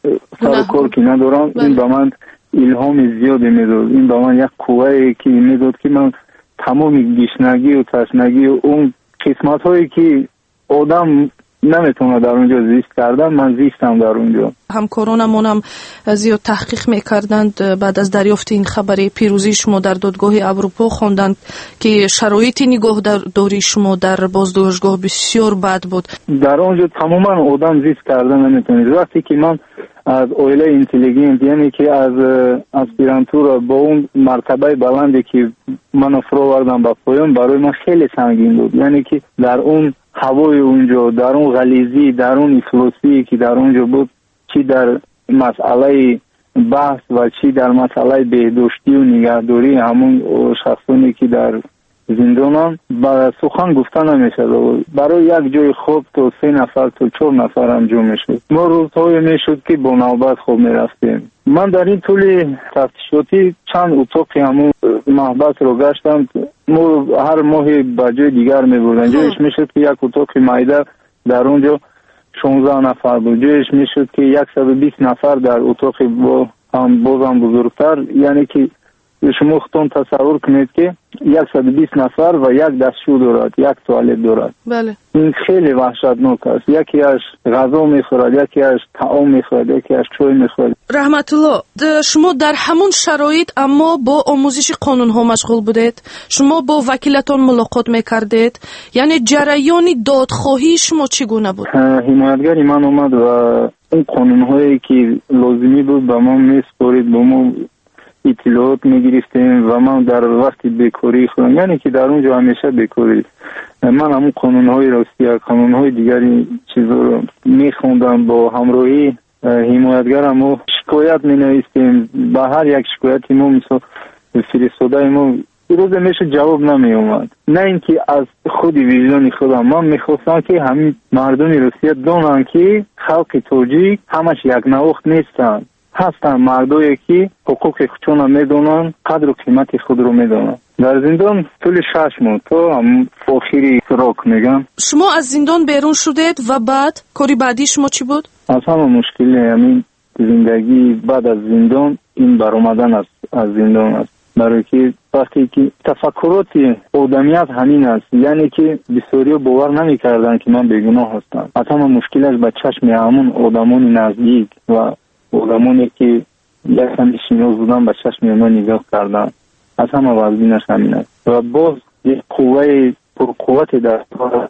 سر کار که ندارم. این به من الهام زیادی میداد. این به من یک قوه که میداد که من تمام گشنگی و تشنگی و اون قسمت هایی که آدم نمیتونه در اونجا زیست کردن من زیستم در اونجا. همکارانمون هم زیاد تحقیق میکردند. بعد از دریافت این خبر پیروزی شما در دادگاه اروپا خواندند که شرایط نگهداری شما در بازداشتگاه بسیار بد بود. در اونجا تماما آدم زیست کردن نمیتونید. وقتی که من از اویله اینتلیجنت یعنی که از اسپیرانتورا با اون مرتبه بلندی که منو فراوردم با پایان برای من خیلی سنگین بود. یعنی که در اون هوای اونجا، در اون غلیظی، در اون افلاسی که در اونجا بود، چی در مسئله بحث و چی در مسئله بهداشتی و نگهداری همون شخصانی که در زندانم با سخن گفتن نمیشد. برای یک جای خوب تو 3 نفر تو 4 نفر هم جمع میشد. ما روزهای میشد که با نوبت خوب میرفتیم. من در این طول تفتیشاتی چند اتاقی همون محبس رو گشتم. ما هر ماه با جای دیگر میبردن. جایش میشد که یک اتاق مایده در اونجا 16 نفر بود. جایش میشد که 120 نفر در اتاق با هم بازم بزرگتر. یعنی که شما خودتون تصور کنید که 120 نفر و یک دستشو دارد، یک توالت دارد. بله. این خیلی وحشتناک است. یکی از غذا میخورد، یکی از طعام میخورد، یکی از چای میخورد. رحمت الله، شما در همون شرایط اما با آموزش قانون ها مشغول بودید؟ شما با وکیلتان ملاقات میکردید؟ یعنی جریان دادخواهی شما چگونه بود؟ حمایتگری من اومد و اون قانون هایی که لازمی بود به ما میسپارید، به ما اطلاعات میگرفتیم و من در وقت بیکاری خودم، یعنی که در اونجا همیشه بیکاری، من همون قانونهای راستی قانونهای دیگری چیزا رو میخوندم با همراهی حمایتگرم و شکایت مینویستیم. به هر یک شکایتی ما مثلا فرستاده ما روز میشه جواب نمی اومد. نه اینکه از خود ویژن خودم من میخواستم که همین مردم روسیه دونن که خلق توجیه همش یک نواخت نیستن، هستن مردایی که حقوق خودشون میدونن، قدر و قیمت خود رو میدونن. در زندان طول 6 ماه تا هم آخری فراق میگم. شما از زندان بیرون شدید و بعد کاری بعدی شما چی بود؟ از همه مشکلی همین زندگی بعد از زندان این برآمدن از زندان است. برای که وقتی که تفکرات آدمیت همین است، یعنی که بسیاری باور نمیکردن که من بیگناه هستم. از همه مشکلش به چشم همون آدمان نزدیک و آدمانی که یک کمی شناس بودن به چشم ما نگاه کردن. از همه وضعینش همین است و باز یک قوه پرقوت در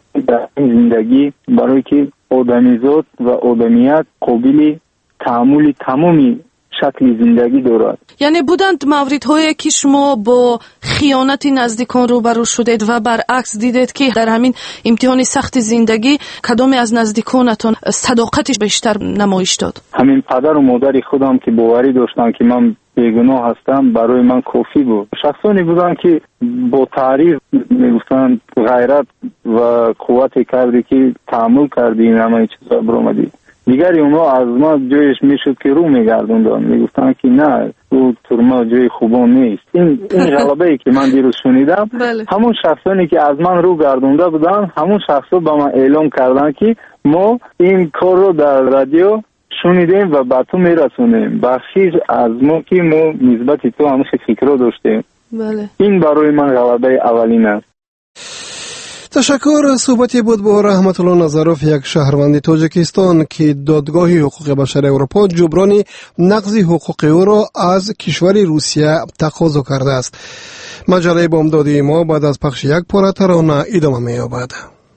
این زندگی برای که آدمیزاد و آدمیت قابل تحمل تمامی شکل زندگی دارد. یعنی بودند موردهایی که شما با خیانت نزدیکان روبرو شدید و برعکس دیدید که در همین امتحان سخت زندگی کدامی از نزدیکانتان صداقتش بیشتر نمایش داد؟ همین پدر و مادر خودم که باوری داشتن که من بیگناه هستم برای من کافی بود. شخصانی بودن که با تعریف میگفتن غیرت و قوت کردی که تحمل کردی این همه چیزا برآمدی. دیگری اونا از ما جایش میشد که رو میگردوندن، میگفتن که نه او ترما جای خوبان نیست. این غلبه ای که من دیروز شنیدم همون شخصانی که از من رو گردونده بودن همون شخصا با من اعلام کردن که ما این کار رو در رادیو شنیدیم و به تو میرسونیم، بخشیش از ما که ما نسبت تو همیشه فکر رو داشتیم. این برای من غلبه اولین است. تشکر. صحبتی بود با رحمت الله نظروف، یک شهروند تاجیکستان که دادگاه حقوق بشر اروپا جبران نقض حقوق او را از کشور روسیه تقاضا کرده است. مجله بامدادی ما بعد از پخش یک پاره ترانه ادامه می‌یابد.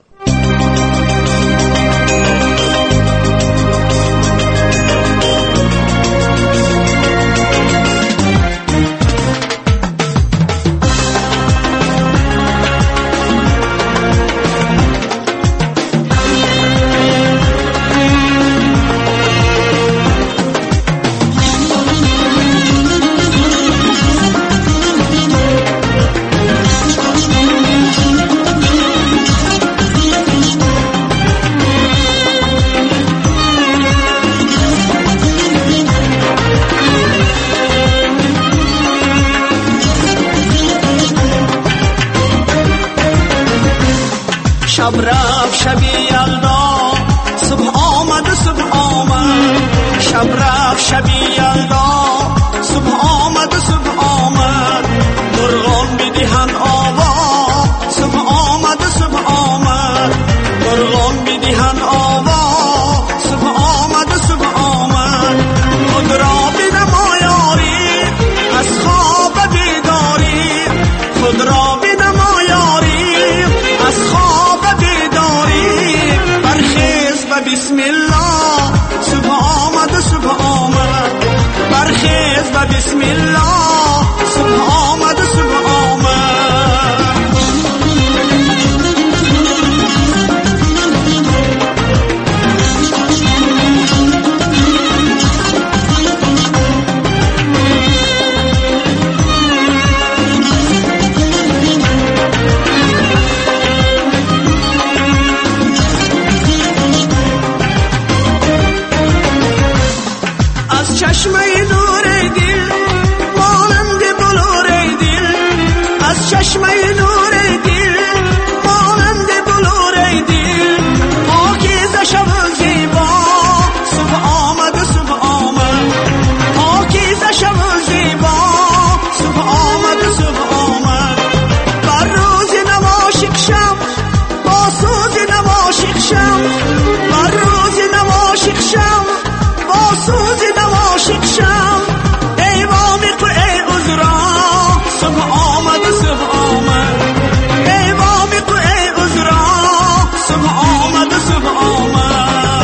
شب رفت شبی یلدا صبح آمد و صبح آمد، شب رفت شبی یلدا صبح آمد و صبح آمد، مرغان بدهن آوا صبح آمد و صبح آمد، مرغان بدهن آوا صبح آمد و صبح آمد، خود را بنما یاری از خواب بیداری، خود را بنما یاری از خواب بسم الله صبح آمد و صبح آمد، برخیز و بسم الله صبح آمد و صبح آمد. چشمه نور دل مانند بلور دل، از چشمه نور دل مانند بلور دل، پاکیزه شب زیبا صبح آمد و صبح آمد، پاکیزه شب زیبا صبح آمد و صبح آمد، بر روز نماشک شم با سوز نماشک شم، بر روز نماشک شم با سوز نماشک شم، ای وامیق و ای عذرا صبح آمد و صبح آمد، ای وامیق و ای عذرا صبح آمد و صبح آمد.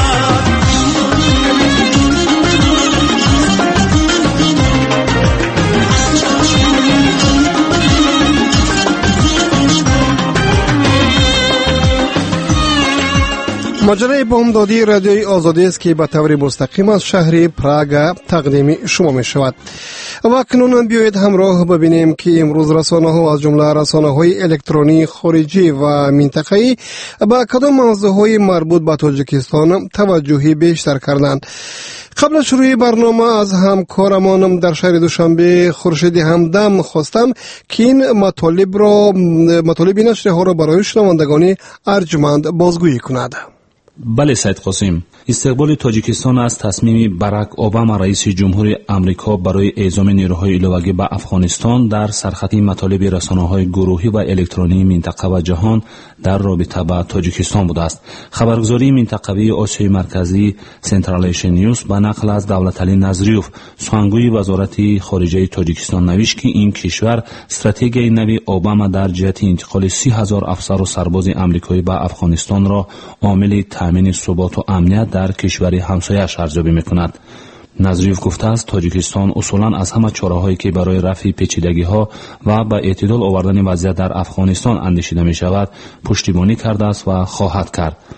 مجله بامدادی رادیوی آزادی است که به طور مستقیم از شهر پراگ تقدیم شما می شود. و اکنون بیایید همراه ببینیم که امروز رسانه ها از جمله رسانه های الکترونی خارجی و منطقه‌ای به کدام موضوعهای مربوط به تاجیکستان توجهی بیشتر کردند. قبل از شروع برنامه از همکارمانم در شهر دوشنبه خورشید همدم خواستم که این مطالب نشریه ها را برای شنوندگان ارجمند بازگویی کند. بله سید قاسم، استقبال تاجیکستان از تصمیم باراک اوباما رئیس جمهور امریکا برای اعزام نیروهای ایلوگی به افغانستان در سرخط مطالب رسانه‌های گروهی و الکترونی منطقه و جهان در رابطه با تاجیکستان بوده است. خبرگزاری منطقوی آسیای مرکزی سنترالیشن نیوز به نقل از دولتعلی نظریوف سخنگوی وزارت خارجه تاجیکستان نوشت که این کشور استراتژی نوی اوباما در جهت انتقال 30,000 افسر و سرباز امریکایی به افغانستان را عامل تامین ثبات و امنیت در کشور همسایه‌اش ارزیابی می‌کند. نظریوف گفته است تاجیکستان اصولاً از همه چاره‌هایی که برای رفع پیچیدگی‌ها و به اعتدال آوردن وضعیت در افغانستان اندیشیده می‌شود پشتیبانی کرده است و خواهد کرد.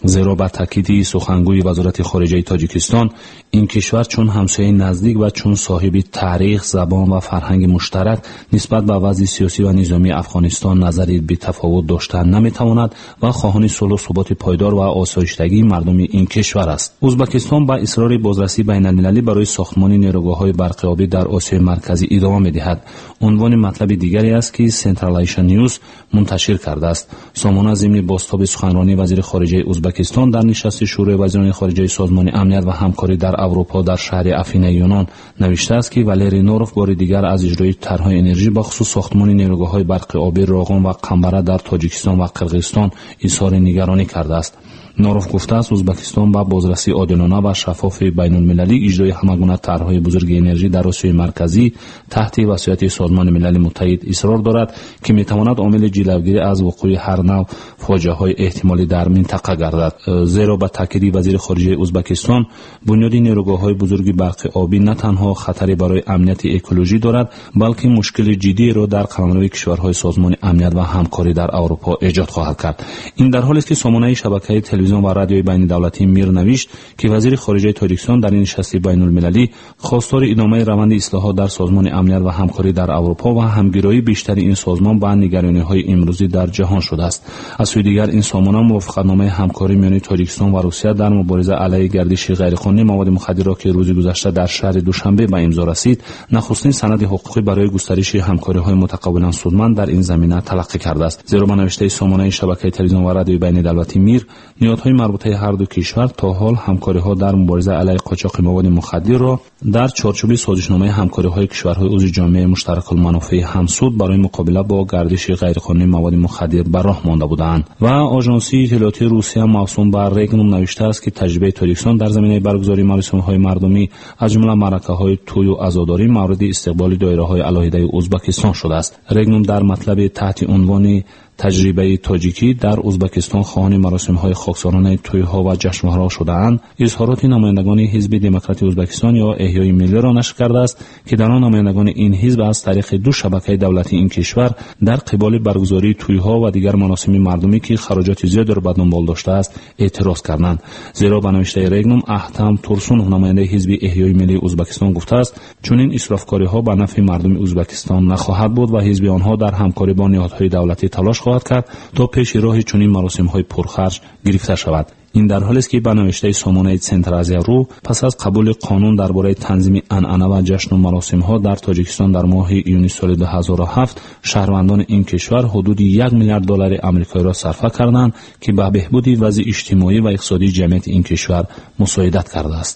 زیرا با تاکید سخنگوی وزارت خارجه تاجیکستان این کشور چون همسایه نزدیک و چون صاحب تاریخ، زبان و فرهنگ مشترک نسبت به وضع سیاسی و نظامی افغانستان نظری بی تفاوت داشته نمیتواند و خواهان صلح و ثبات پایدار و آسایشتگی مردم این کشور است. ازبکستان با اصرار بازرسی بین المللی برای ساختمان نیروگاه‌های برق آبی در آسیای مرکزی ادامه می‌دهد. عنوان مطلب دیگری است که سنترالیشن نیوز منتشر کرده است. سامانه ضمن بازتاب سخنرانی وزیر خارجه ازبکستان در نشست شورای وزیران خارجه سازمان امنیت و همکاری در اروپا در شهر افینه یونان نوشته است که والری نوروف بار دیگر از اجرای طرح‌های انرژی با خصوص ساختمان نیروگاه‌های برق آبی راغون و قنبره در تاجیکستان و قرقیزستان اظهار نگرانی کرده است. نوروف گفته است ازبکستان با بازرسی عادلانه و شفاف بین المللی اجرای همگونه طرح‌های بزرگ انرژی در آسیای مرکزی تحت وصایت سازمان ملل متحد اصرار دارد که میتواند عامل جلوگیری از وقوع هر نوع فاجعه‌های احتمالی در منطقه گردد. زیرا با تاکید وزیر خارجه ازبکستان بنیاد نیروگاه‌های بزرگ برق آبی نه تنها خطری برای امنیت اکولوژی دارد بلکه مشکل جدی را در قلمرو کشورهای سازمان امنیت و همکاری در اروپا ایجاد خواهد کرد. این در حالی است که سامانه شبکه تلویزیون و رادیوی بین دولتی میر نوشت که وزیر خارجه تاجیکستان در این نشست بین المللی خواستار ادامه روند اصلاحات در سازمان امنیت و همکاری در اروپا و همگرایی بیشتر این سازمان با نگرانی‌های امروزی در جهان شده است. از سوی دیگر این سامانه موافقتنامه همکاری میان تاجیکستان و روسیه در مبارزه علیه گردش غیرقانونی مواد مخدر را که روز گذشته در شهر دوشنبه به امضا رسید، نخستین سند حقوقی برای گسترش همکاری‌های متقابلا سودمند در این زمینه تلقی کرده است. زیرا با نوشته سامانه شبکه تلویزیون و رادیوی بین دولتی میر، نهادهای مربوطه هر دو کشور تا حال همکاری‌ها در مبارزه علیه قاچاق مواد مخدر را در چارچوب سازشنامه همکاری‌های کشورهای عضو جامعه مشترک المنافع همسود برای مقابله با گردش غیرقانونی مواد مخدر بر راه مانده بودند. و آژانسی اطلاعاتی روسیه موسوم بر رگنوم نوشته است که تجربه تاجیکستان در زمینه برگزاری مراسم‌های مردمی از جمله معرکه‌های توی و عزاداری مورد استقبال دایره‌های علاهیده ازبکستان شده است. رگنوم در مطلب تحت عنوان تجربه تاجیکی در ازبکستان خواهان مراسم‌های خاکسارانه توی‌ها و جشنواره‌ها شده‌اند، اظهارات نمایندگان حزب دموکرات ازبکستان یا احیای ملی را نشر کرده است که در آن نمایندگان این حزب از طریق دو شبکه دولتی این کشور در قبال برگزاری توی‌ها و دیگر مراسم مردمی که خراجات زیادی را به دنبال داشته است اعتراض کردند. زیرا به نوشته رگنوم احتم تورسونوف نماینده حزب احیای ملی ازبکستان گفته است چون این اسرافکاری‌ها به نفع مردم ازبکستان نخواهد بود و حزب آنها در همکاری با نهادهای دولتی تلاش خواهد کرد تا پیش راه چنین مراسم‌های پرخرج گرفته شود. این در حالی است که به نوشته سامانه سنترازیا رو پس از قبول قانون درباره تنظیم عنعنه و جشن و مراسم‌ها در تاجیکستان در ماه ایونی سال 2007 شهروندان این کشور حدود 1 میلیارد دلار آمریکایی را صرف کردند که به بهبود وضع اجتماعی و اقتصادی جمعیت این کشور مساعدت کرده است.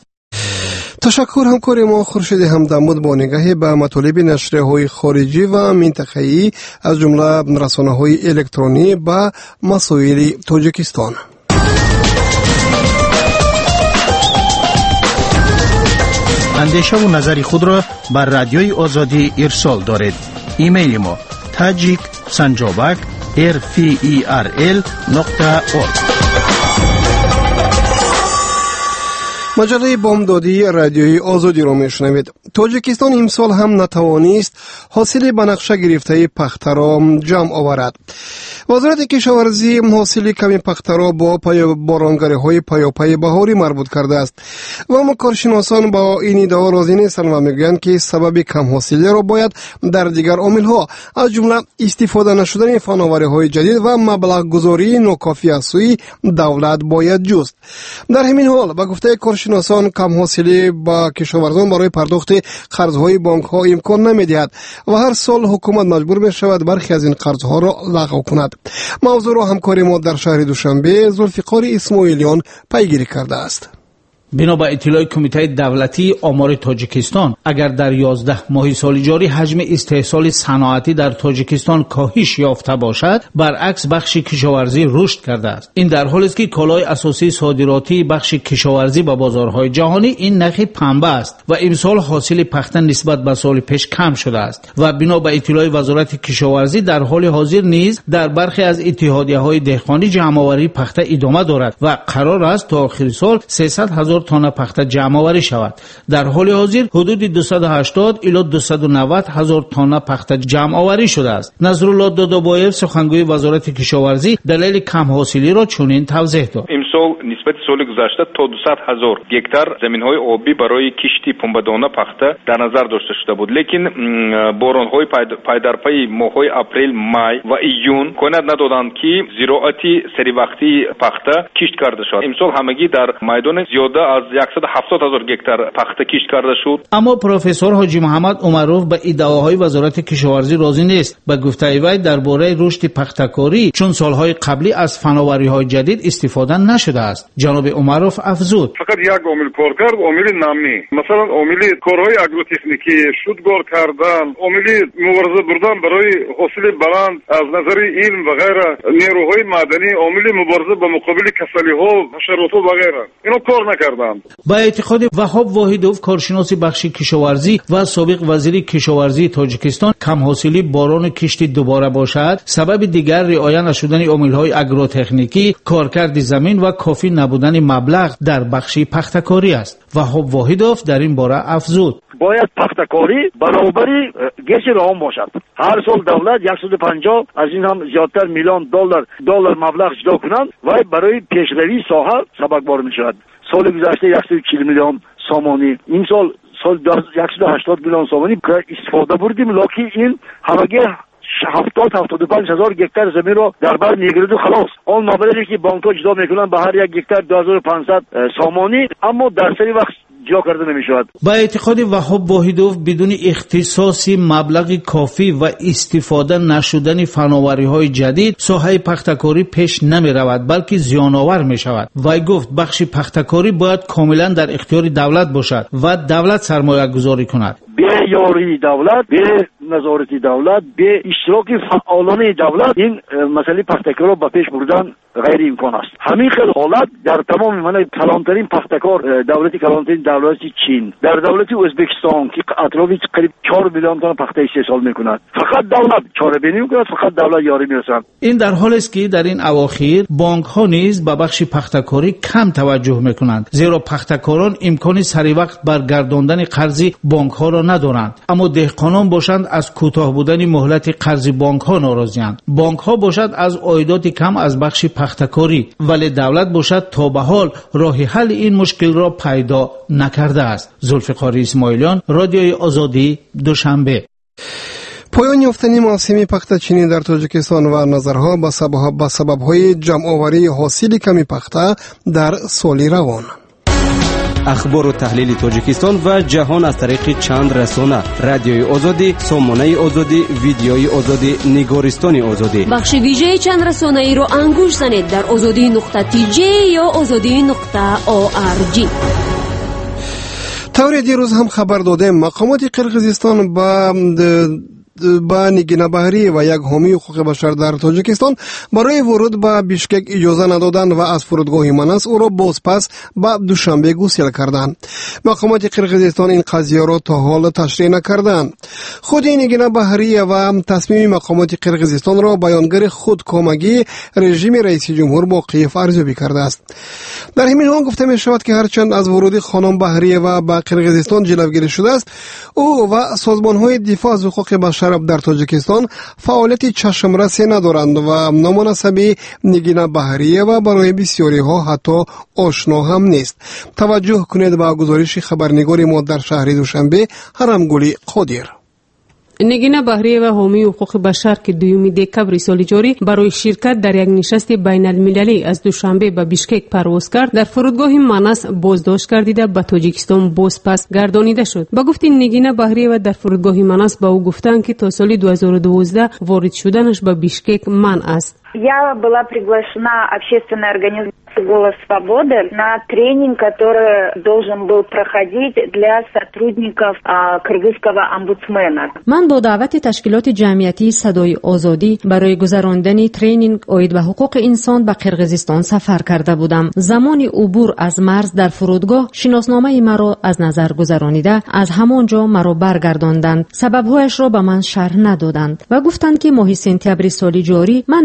تشکر همکار ما خورشید همدمود با نگاهی به مطالب نشریه‌های خارجی و منطقه‌ای از جمله رسانه‌های الکترونی به مسائل تاجیکستان. اندیشه و نظر خود را بر رادیوی آزادی ارسال دارید. ایمیل ما tajik@rferl.org. مجله بامدادی رادیوی آزادی را میشنوید. تاجیکستان امسال هم نتوانست حاصل به نقشه گرفته پخته را جمع آورد. وزارت کشاورزی حاصل کمی پخته را با بارانگری‌های پیاپی بهاری مربوط کرده است و اما کارشناسان با این ادعا راضی نیستند و میگویند که سبب کم حاصلی را باید در دیگر عامل‌ها از جمله استفاده نشدن فناوری‌های جدید و مبلغ گذاری ناکافی از سوی دولت باید جست. در همین حال با گفته کارشناسان کم حاصلی با کشاورزان برای پرداخت قرض‌های بانک‌ها امکان نمی‌دهد و هر سال حکومت مجبور می‌شود برخی از این قرض‌ها را لغو کند. موضوع را همکار ما در شهر دوشنبه ذوالفقار اسماعیلیان پیگیری کرده است. بنا به اطلاع کمیته دولتی آمار تاجیکستان، اگر در 11 ماه سال جاری حجم استحصال صنعتی در تاجیکستان کاهش یافته باشد، برعکس بخش کشاورزی رشد کرده است. این در حالی است که کالای اساسی صادراتی بخش کشاورزی به بازارهای جهانی این نخ پنبه است و امسال حاصل پخته نسبت به سال پیش کم شده است و بنا به اطلاع وزارت کشاورزی در حال حاضر نیز در برخی از اتحادیه‌های دهقانی جمع‌آوری پخته ادامه دارد و قرار است تا آخر سال 300,000 تن پخته جمع آوری شود. در حال حاضر حدود 280 الی 290 هزار تن پخته جمع آوری شده است. نصرالله دادابایف سخنگوی وزارت کشاورزی دلیل کم حاصلی را چنین توضیح داد. امسال نسبت سال گذشته تا 200,000 گکتار زمین‌های آبی برای کشتی پنبه‌دانه پخته در نظر داشته شده بود، لیکن باران‌های پای در پای ماه‌های اپریل، مای و ایون کمک ندادند که زراعتی سری وقتی پخته کشت کرده شد. امسال همگی در میدان زیاده از 170,000 گکتار پخته کشت کرده شد. اما پروفسور حاجی محمد عمروف به ادعاهای وزارت کشاورزی راضی نیست. به گفته وی درباره رشد پخته‌کاری چون سالهای قبلی از فناوری‌های جدید استفاده نشده است. جناب عمروف افزود: فقط یک عامل کار کرد، عامل نمی. مثلا عامل کارهای اگروتکنیکی، شودگار کردن، عامل مبارزه بردن برای حاصل بلند از نظر علم و غیره، نیروهای معدنی، عامل مبارزه با مقابل کسلی‌ها، حشرات و غیره. اینا کار نکردند. با اعتقاد وهاب واحدوف کارشناس بخش کشاورزی و سابق وزیر کشاورزی تاجیکستان، کم حاصلی باران و کشتی دوباره باشد سبب دیگر رعایت نشدن عامل‌های اگروتکنیکی، کارکرد زمین و کافی نبودن مبلغ در بخش پخته‌کاری است. وهاب واحدوف در این باره افزود: باید پخته‌کاری برابری گچ رام باشد. هر سال دولت 150 از این هم زیادتر میلیون دلار مبلغ جدا کنند و برای پیشروی ساحه سبکبار می‌شود. سال گذشته 140 میلیون سامانی، این سال 180 میلیون سامانی استفاده بردیم، لکن این همگی 70-75,000 گکتار زمین رو در بر میگیرد و خلاص. اون مبلغی که بانک‌ها جدا میکنن به هر یک گکتار 2500 سامانی، اما در سری وقت جا کرده نمیشود. با اعتقاد وهاب واحدوف بدون اختصاصی مبلغ کافی و استفاده نشدن فناوری‌های جدید ساحه پخته‌کاری پیش نمی رود بلکه زیان‌آور می شود. وی گفت بخش پخته‌کاری باید کاملا در اختیار دولت باشد و دولت سرمایه گذاری کند. به یاری دولت، به نظارت دولت، به اشتراک فعالان دولت این مسئله پخته‌کاری را به پیش بردن غیر امکان است. همین خیلی حالت در تمام معنی کلانترین پخته‌کار دولتی کلانترین دولت چین، در دولت ازبکستان که اطراف قریب 4 میلیون تن پخته استحصال میکند، فقط دولت چاره بینی میکند، فقط دولت یاری میرسند. این در حالی است که در این اواخر بانک ها نیز به بخش پخته‌کاری کم توجه میکنند، زیرا پخته‌کاران امکان سری وقت برگرداندن قرض بانک ها را ندارند، اما دهقانان باشند از کوتاه بودن مهلت قرض بانک ها ناراضی‌اند. بانک ها باشد از عایدات کم از بخش پخته‌کاری، ولی دولت باشد تا به حال راه حل این مشکل را پیدا نکرده است. ذوالفقار اسماعیلیان، رادیوی آزادی، دوشنبه. پایان یافتن موسم پخته‌چینی در تاجیکستان و نظرها به سبب‌های جمع‌آوری حاصل کمی پخته در سال روان. اخبار و تحلیل تاجیکستان و جهان از طریق چند رسانه: رادیوی آزادی، سامانه آزادی، ویدیوی آزادی، نگارستان آزادی. بخش ویژه چند رسانه ای را انگوش زنید در azadi.tj یا azadi.org. طور دیروز هم خبر دادیم مقامات قرقیزستان با نگینه بحری و یک حامی حقوق بشر در تاجیکستان برای ورود به بیشکک اجازه ندادند و از فرودگاه مناس او را بازپس به دوشنبه گسیل کردند. مقامات قرقیزستان این قضیه را تا حال تشریح نکردند. خود نگینه بحری و تصمیم مقامات قرقیزستان را بیانگر خودکامگی رژیم رئیس جمهور با قیف ارزیابی کرده است. در همین حال گفته می شود که هرچند از ورود خانم بحری و به قرقیزستان جلوگیری شده است، او و سازمان‌های دفاع از حقوق بشر در تاجیکستان فعالیت چشمرسی ندارند و نامناسبی نگینه بحریه و برای بسیاری ها حتی آشنا هم نیست. توجه کنید به گزارش خبرنگار ما در شهر دوشنبه هرمگلی قادر. نگینه بحریه و حامی حقوق بشر که 2 دکبر سال جاری برای شرکت در یک نشست بین المللی از دوشنبه به بیشکک پرواز کرد، در فرودگاه مناس بازداشت گردیده به تاجیکستان بازپس گردانیده شد. با گفته نگینه بحریه و در فرودگاه مناس به او گفتند که تا سال 2012 وارد شدنش به بیشکک منع است. Я была приглашена общественной организацией «Голос свободы» на тренинг, который должен был проходить для сотрудников кыргызского омбудсмена. من با دعوت تشکیلات جمعیتی صدای آزادی برای گذراندن ترینینگ اید به حقوق انسان به قرقیزستان سفر کرده بودم. زمان عبور از مرز در فرودگاه شناسنامه مرا از نظر گذرانیده از همانجا مرا برگرداندند. سببهایش را به من شرح ندادند و گفتند که ماه سپتامبر سال جاری من در یک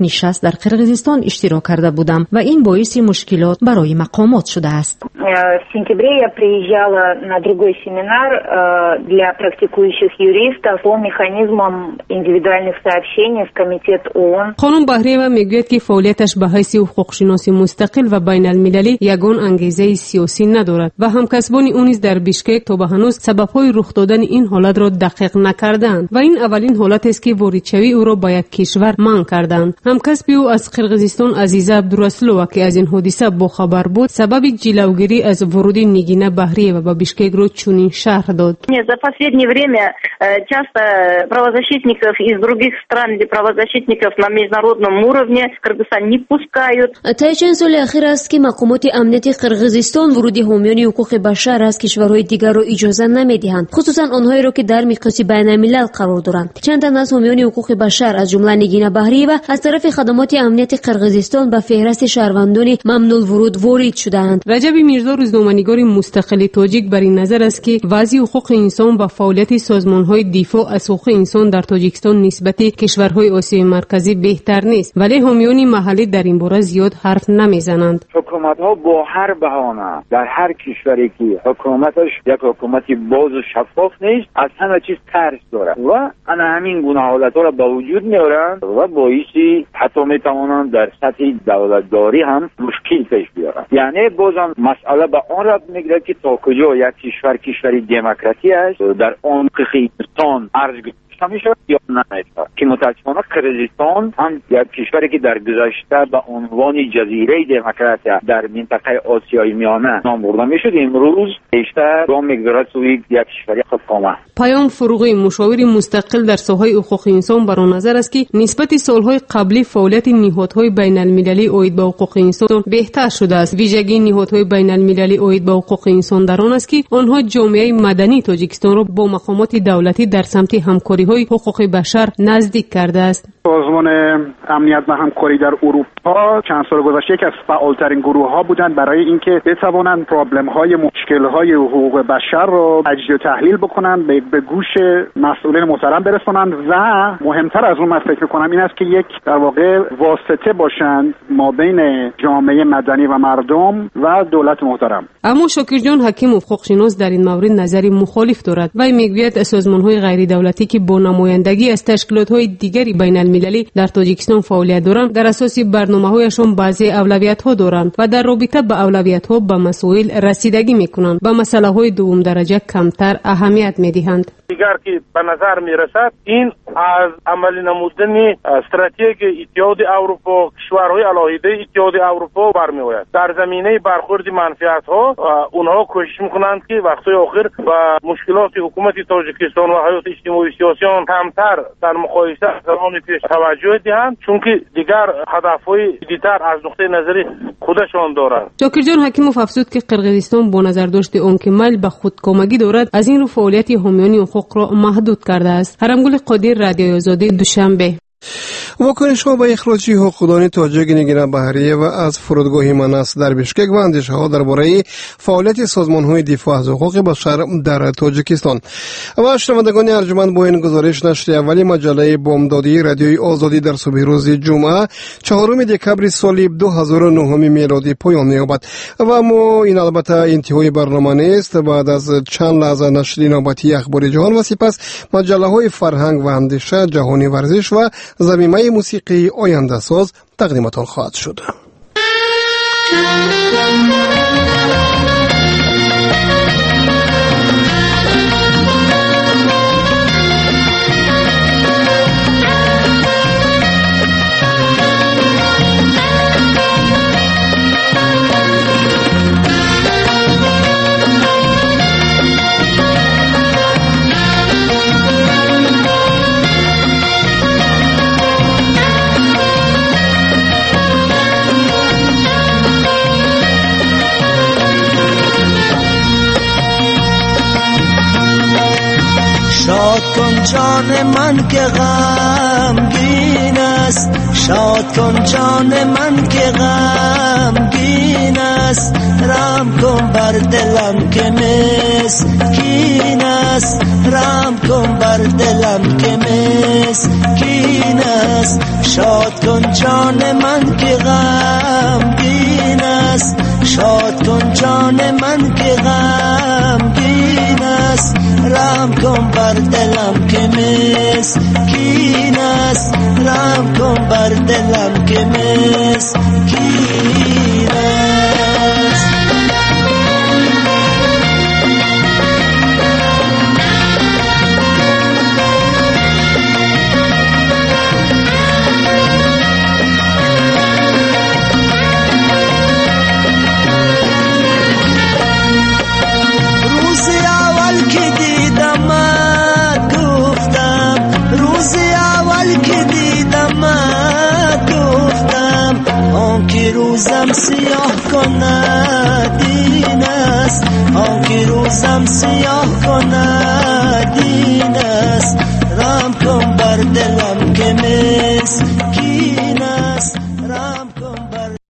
نشست در قرقیزستان اشتراک کرده بودم و این باعث مشکلات برای مقامات شده است. В сентябре я приезжала на другой семинар для практикующих юристов по механизмам индивидуальных сообщений в комитет ООН. خانم بهریه میگوید که فعالیتش به حیث حقوق‌شناسی مستقل و بین المللی یگان انگیزه سیاسی ندارد و همکسبان او نیز در بیشکک تا به هنوز سبب‌های رخ دادن این حالت را دقیق نکردند و این اولین حالت است که واردشوی او را به یک کشور منع کردند. همکسب او از قرقیزستان عزیزه عبدالرسولووا که از این حادثه باخبر بود سبب جلوگیری از ورود نگینه بهریه و به بیشکک را چنین شرح داد. За последнее время часто правозащитников из других стран или правозащитников на международном уровне Кыргызстан не пускают. طی چند سال اخیر است که مقامات امنیتی قرقیزستان ورود حامیان حقوق بشر از کشورهای دیگر را اجازه نمیدهند، خصوصا آنهایی را که در مقیاس بین الملل قرار دارند. چند تن از حامیان حقوق بشر از جمله نگینه بهریه و از طرف خدمات امنیتی قرقیزستان به فهرست شهروندان ممنوع ورود وارد شدند. رجب میرزا روزنامه‌نگار مستقل تاجیک بر این نظر است که وضع حقوق انسان و فعالیت سازمان‌های دفاع از حقوق انسان در تاجیکستان نسبت کشورهای آسیای مرکزی بهتر نیست، ولی حامیان محلی در این باره زیاد حرف نمیزنند. حکومت‌ها با هر بهانه در هر کشوری که حکومتش یک حکومتی باز و شفاف نیست از همه چیز ترس دارد و همین گونه حالت‌ها را به وجود میارند و باعثی حتی میتوانند در سطح دولتداری هم مشکل پیش بیارند. یعنی بازم مسئله به آن راه میگیرد که تا کجا یک کشوری دموکراتی است در آن انسان ارزش میشه یا نه. که متاسفانه قرقیزستان هم یک کشوری که در گذشته به عنوان جزیره دموکراسی در منطقه آسیای میانه نام برده میشد امروز بیشتر گام میگذارد سوی یک کشوری خودکامه. پیام فروغی مشاور مستقل در ساحه حقوق انسان بر آن نظر است که نسبت سالهای قبلی فعالیت نهادهای بین المللی عاید به حقوق انسان بهتر شده است. ویژگی نهادهای بین المللی عاید به حقوق انسان در آن است که آنها جامعه مدنی تاجیکستان را با مقامات دولتی در سمت همکاری حقوق بشر نزدیک کرده است. سازمان امنیت و همکاری در اروپا چند سال گذشته یکی از فعالترین گروه ها بودند برای اینکه بتوانند پرابلم های مشکل های حقوق بشر را تجزیه و تحلیل بکنند، به گوش مسئولین محترم برسانند و مهمتر از اون من فکر می‌کنم این است که یک در واقع واسطه باشند ما بین جامعه مدنی و مردم و دولت محترم. اما شاکر جان حکیم حقوق‌شناس در این مورد نظری مخالف دارد و میگوید سازمان‌های غیر دولتی که با نمایندگی از تشکیلات‌های دیگری بین المللی در تاجیکستان فعالیت دارند در اساس برنامه‌هایشان بعضی اولویت‌ها دارند و در رابطه با اولویت‌ها به مسائل رسیدگی می‌کنند و مسائل‌های دوم درجه کمتر اهمیت می‌دهند. دیگر که به نظر می‌رسد این از عملی نمودن استراتژی اتحاد اروپا کشورهای علاهده اتحاد اروپا برمی‌آید. در زمینه برخورد منفعت‌ها اونها کوشش می‌کنند که وقتی آخر با مشکلات حکومت تاجیکستان و حیات اجتماعی سیاسی کمتر در مقایسه از آن پیش توجه دهند، چون که دیگر هدف‌های دیگر از نقطه نظری خودشان دارند. شاکر جان حکیموف افزود که قرقیزستان با نظر داشت آن که میل به خودکامگی دارد از این رو فعالیت حامیان حقوق را محدود کرده است. هرمگل قادر، رادیوی آزادی، دوشنبه. واکنش‌ها به اخراج حقوقدان تاجیک نگینه بهریه و از فرودگاه مناس در بیشکک و اندیشه‌ها درباره فعالیت سازمان‌های دفاع از حقوق بشر در تاجیکستان. و شنوندگان ارجمند با این گزارش نشر اولی مجله بامدادی رادیوی آزادی در صبح روز جمعه 4 دکبر سال 2009 میلادی پایان می‌یابد و ما این البته انتهای برنامه نیست. بعد از چند لحظه نشر نوبتی اخبار جهان و سپس مجله‌های فرهنگ و اندیشه، جهانی ورزش و زمینه موسیقی آینده ساز تقدیمتان خواهد شد. شاد کن جان من که غمگین است، شاد کن جان من که غمگین است، رحم کن بر دلم که مسکین است. است، رحم کن بر دلم که مسکین است. شاد کن جان من که غمگین است، شاد کن جان من که غمگین است. رحم کن بر دلم که مسکین است، رحم کن بر دلم که مسکین است. روزم سیاه کند این است، آن که روزم سیاه کند این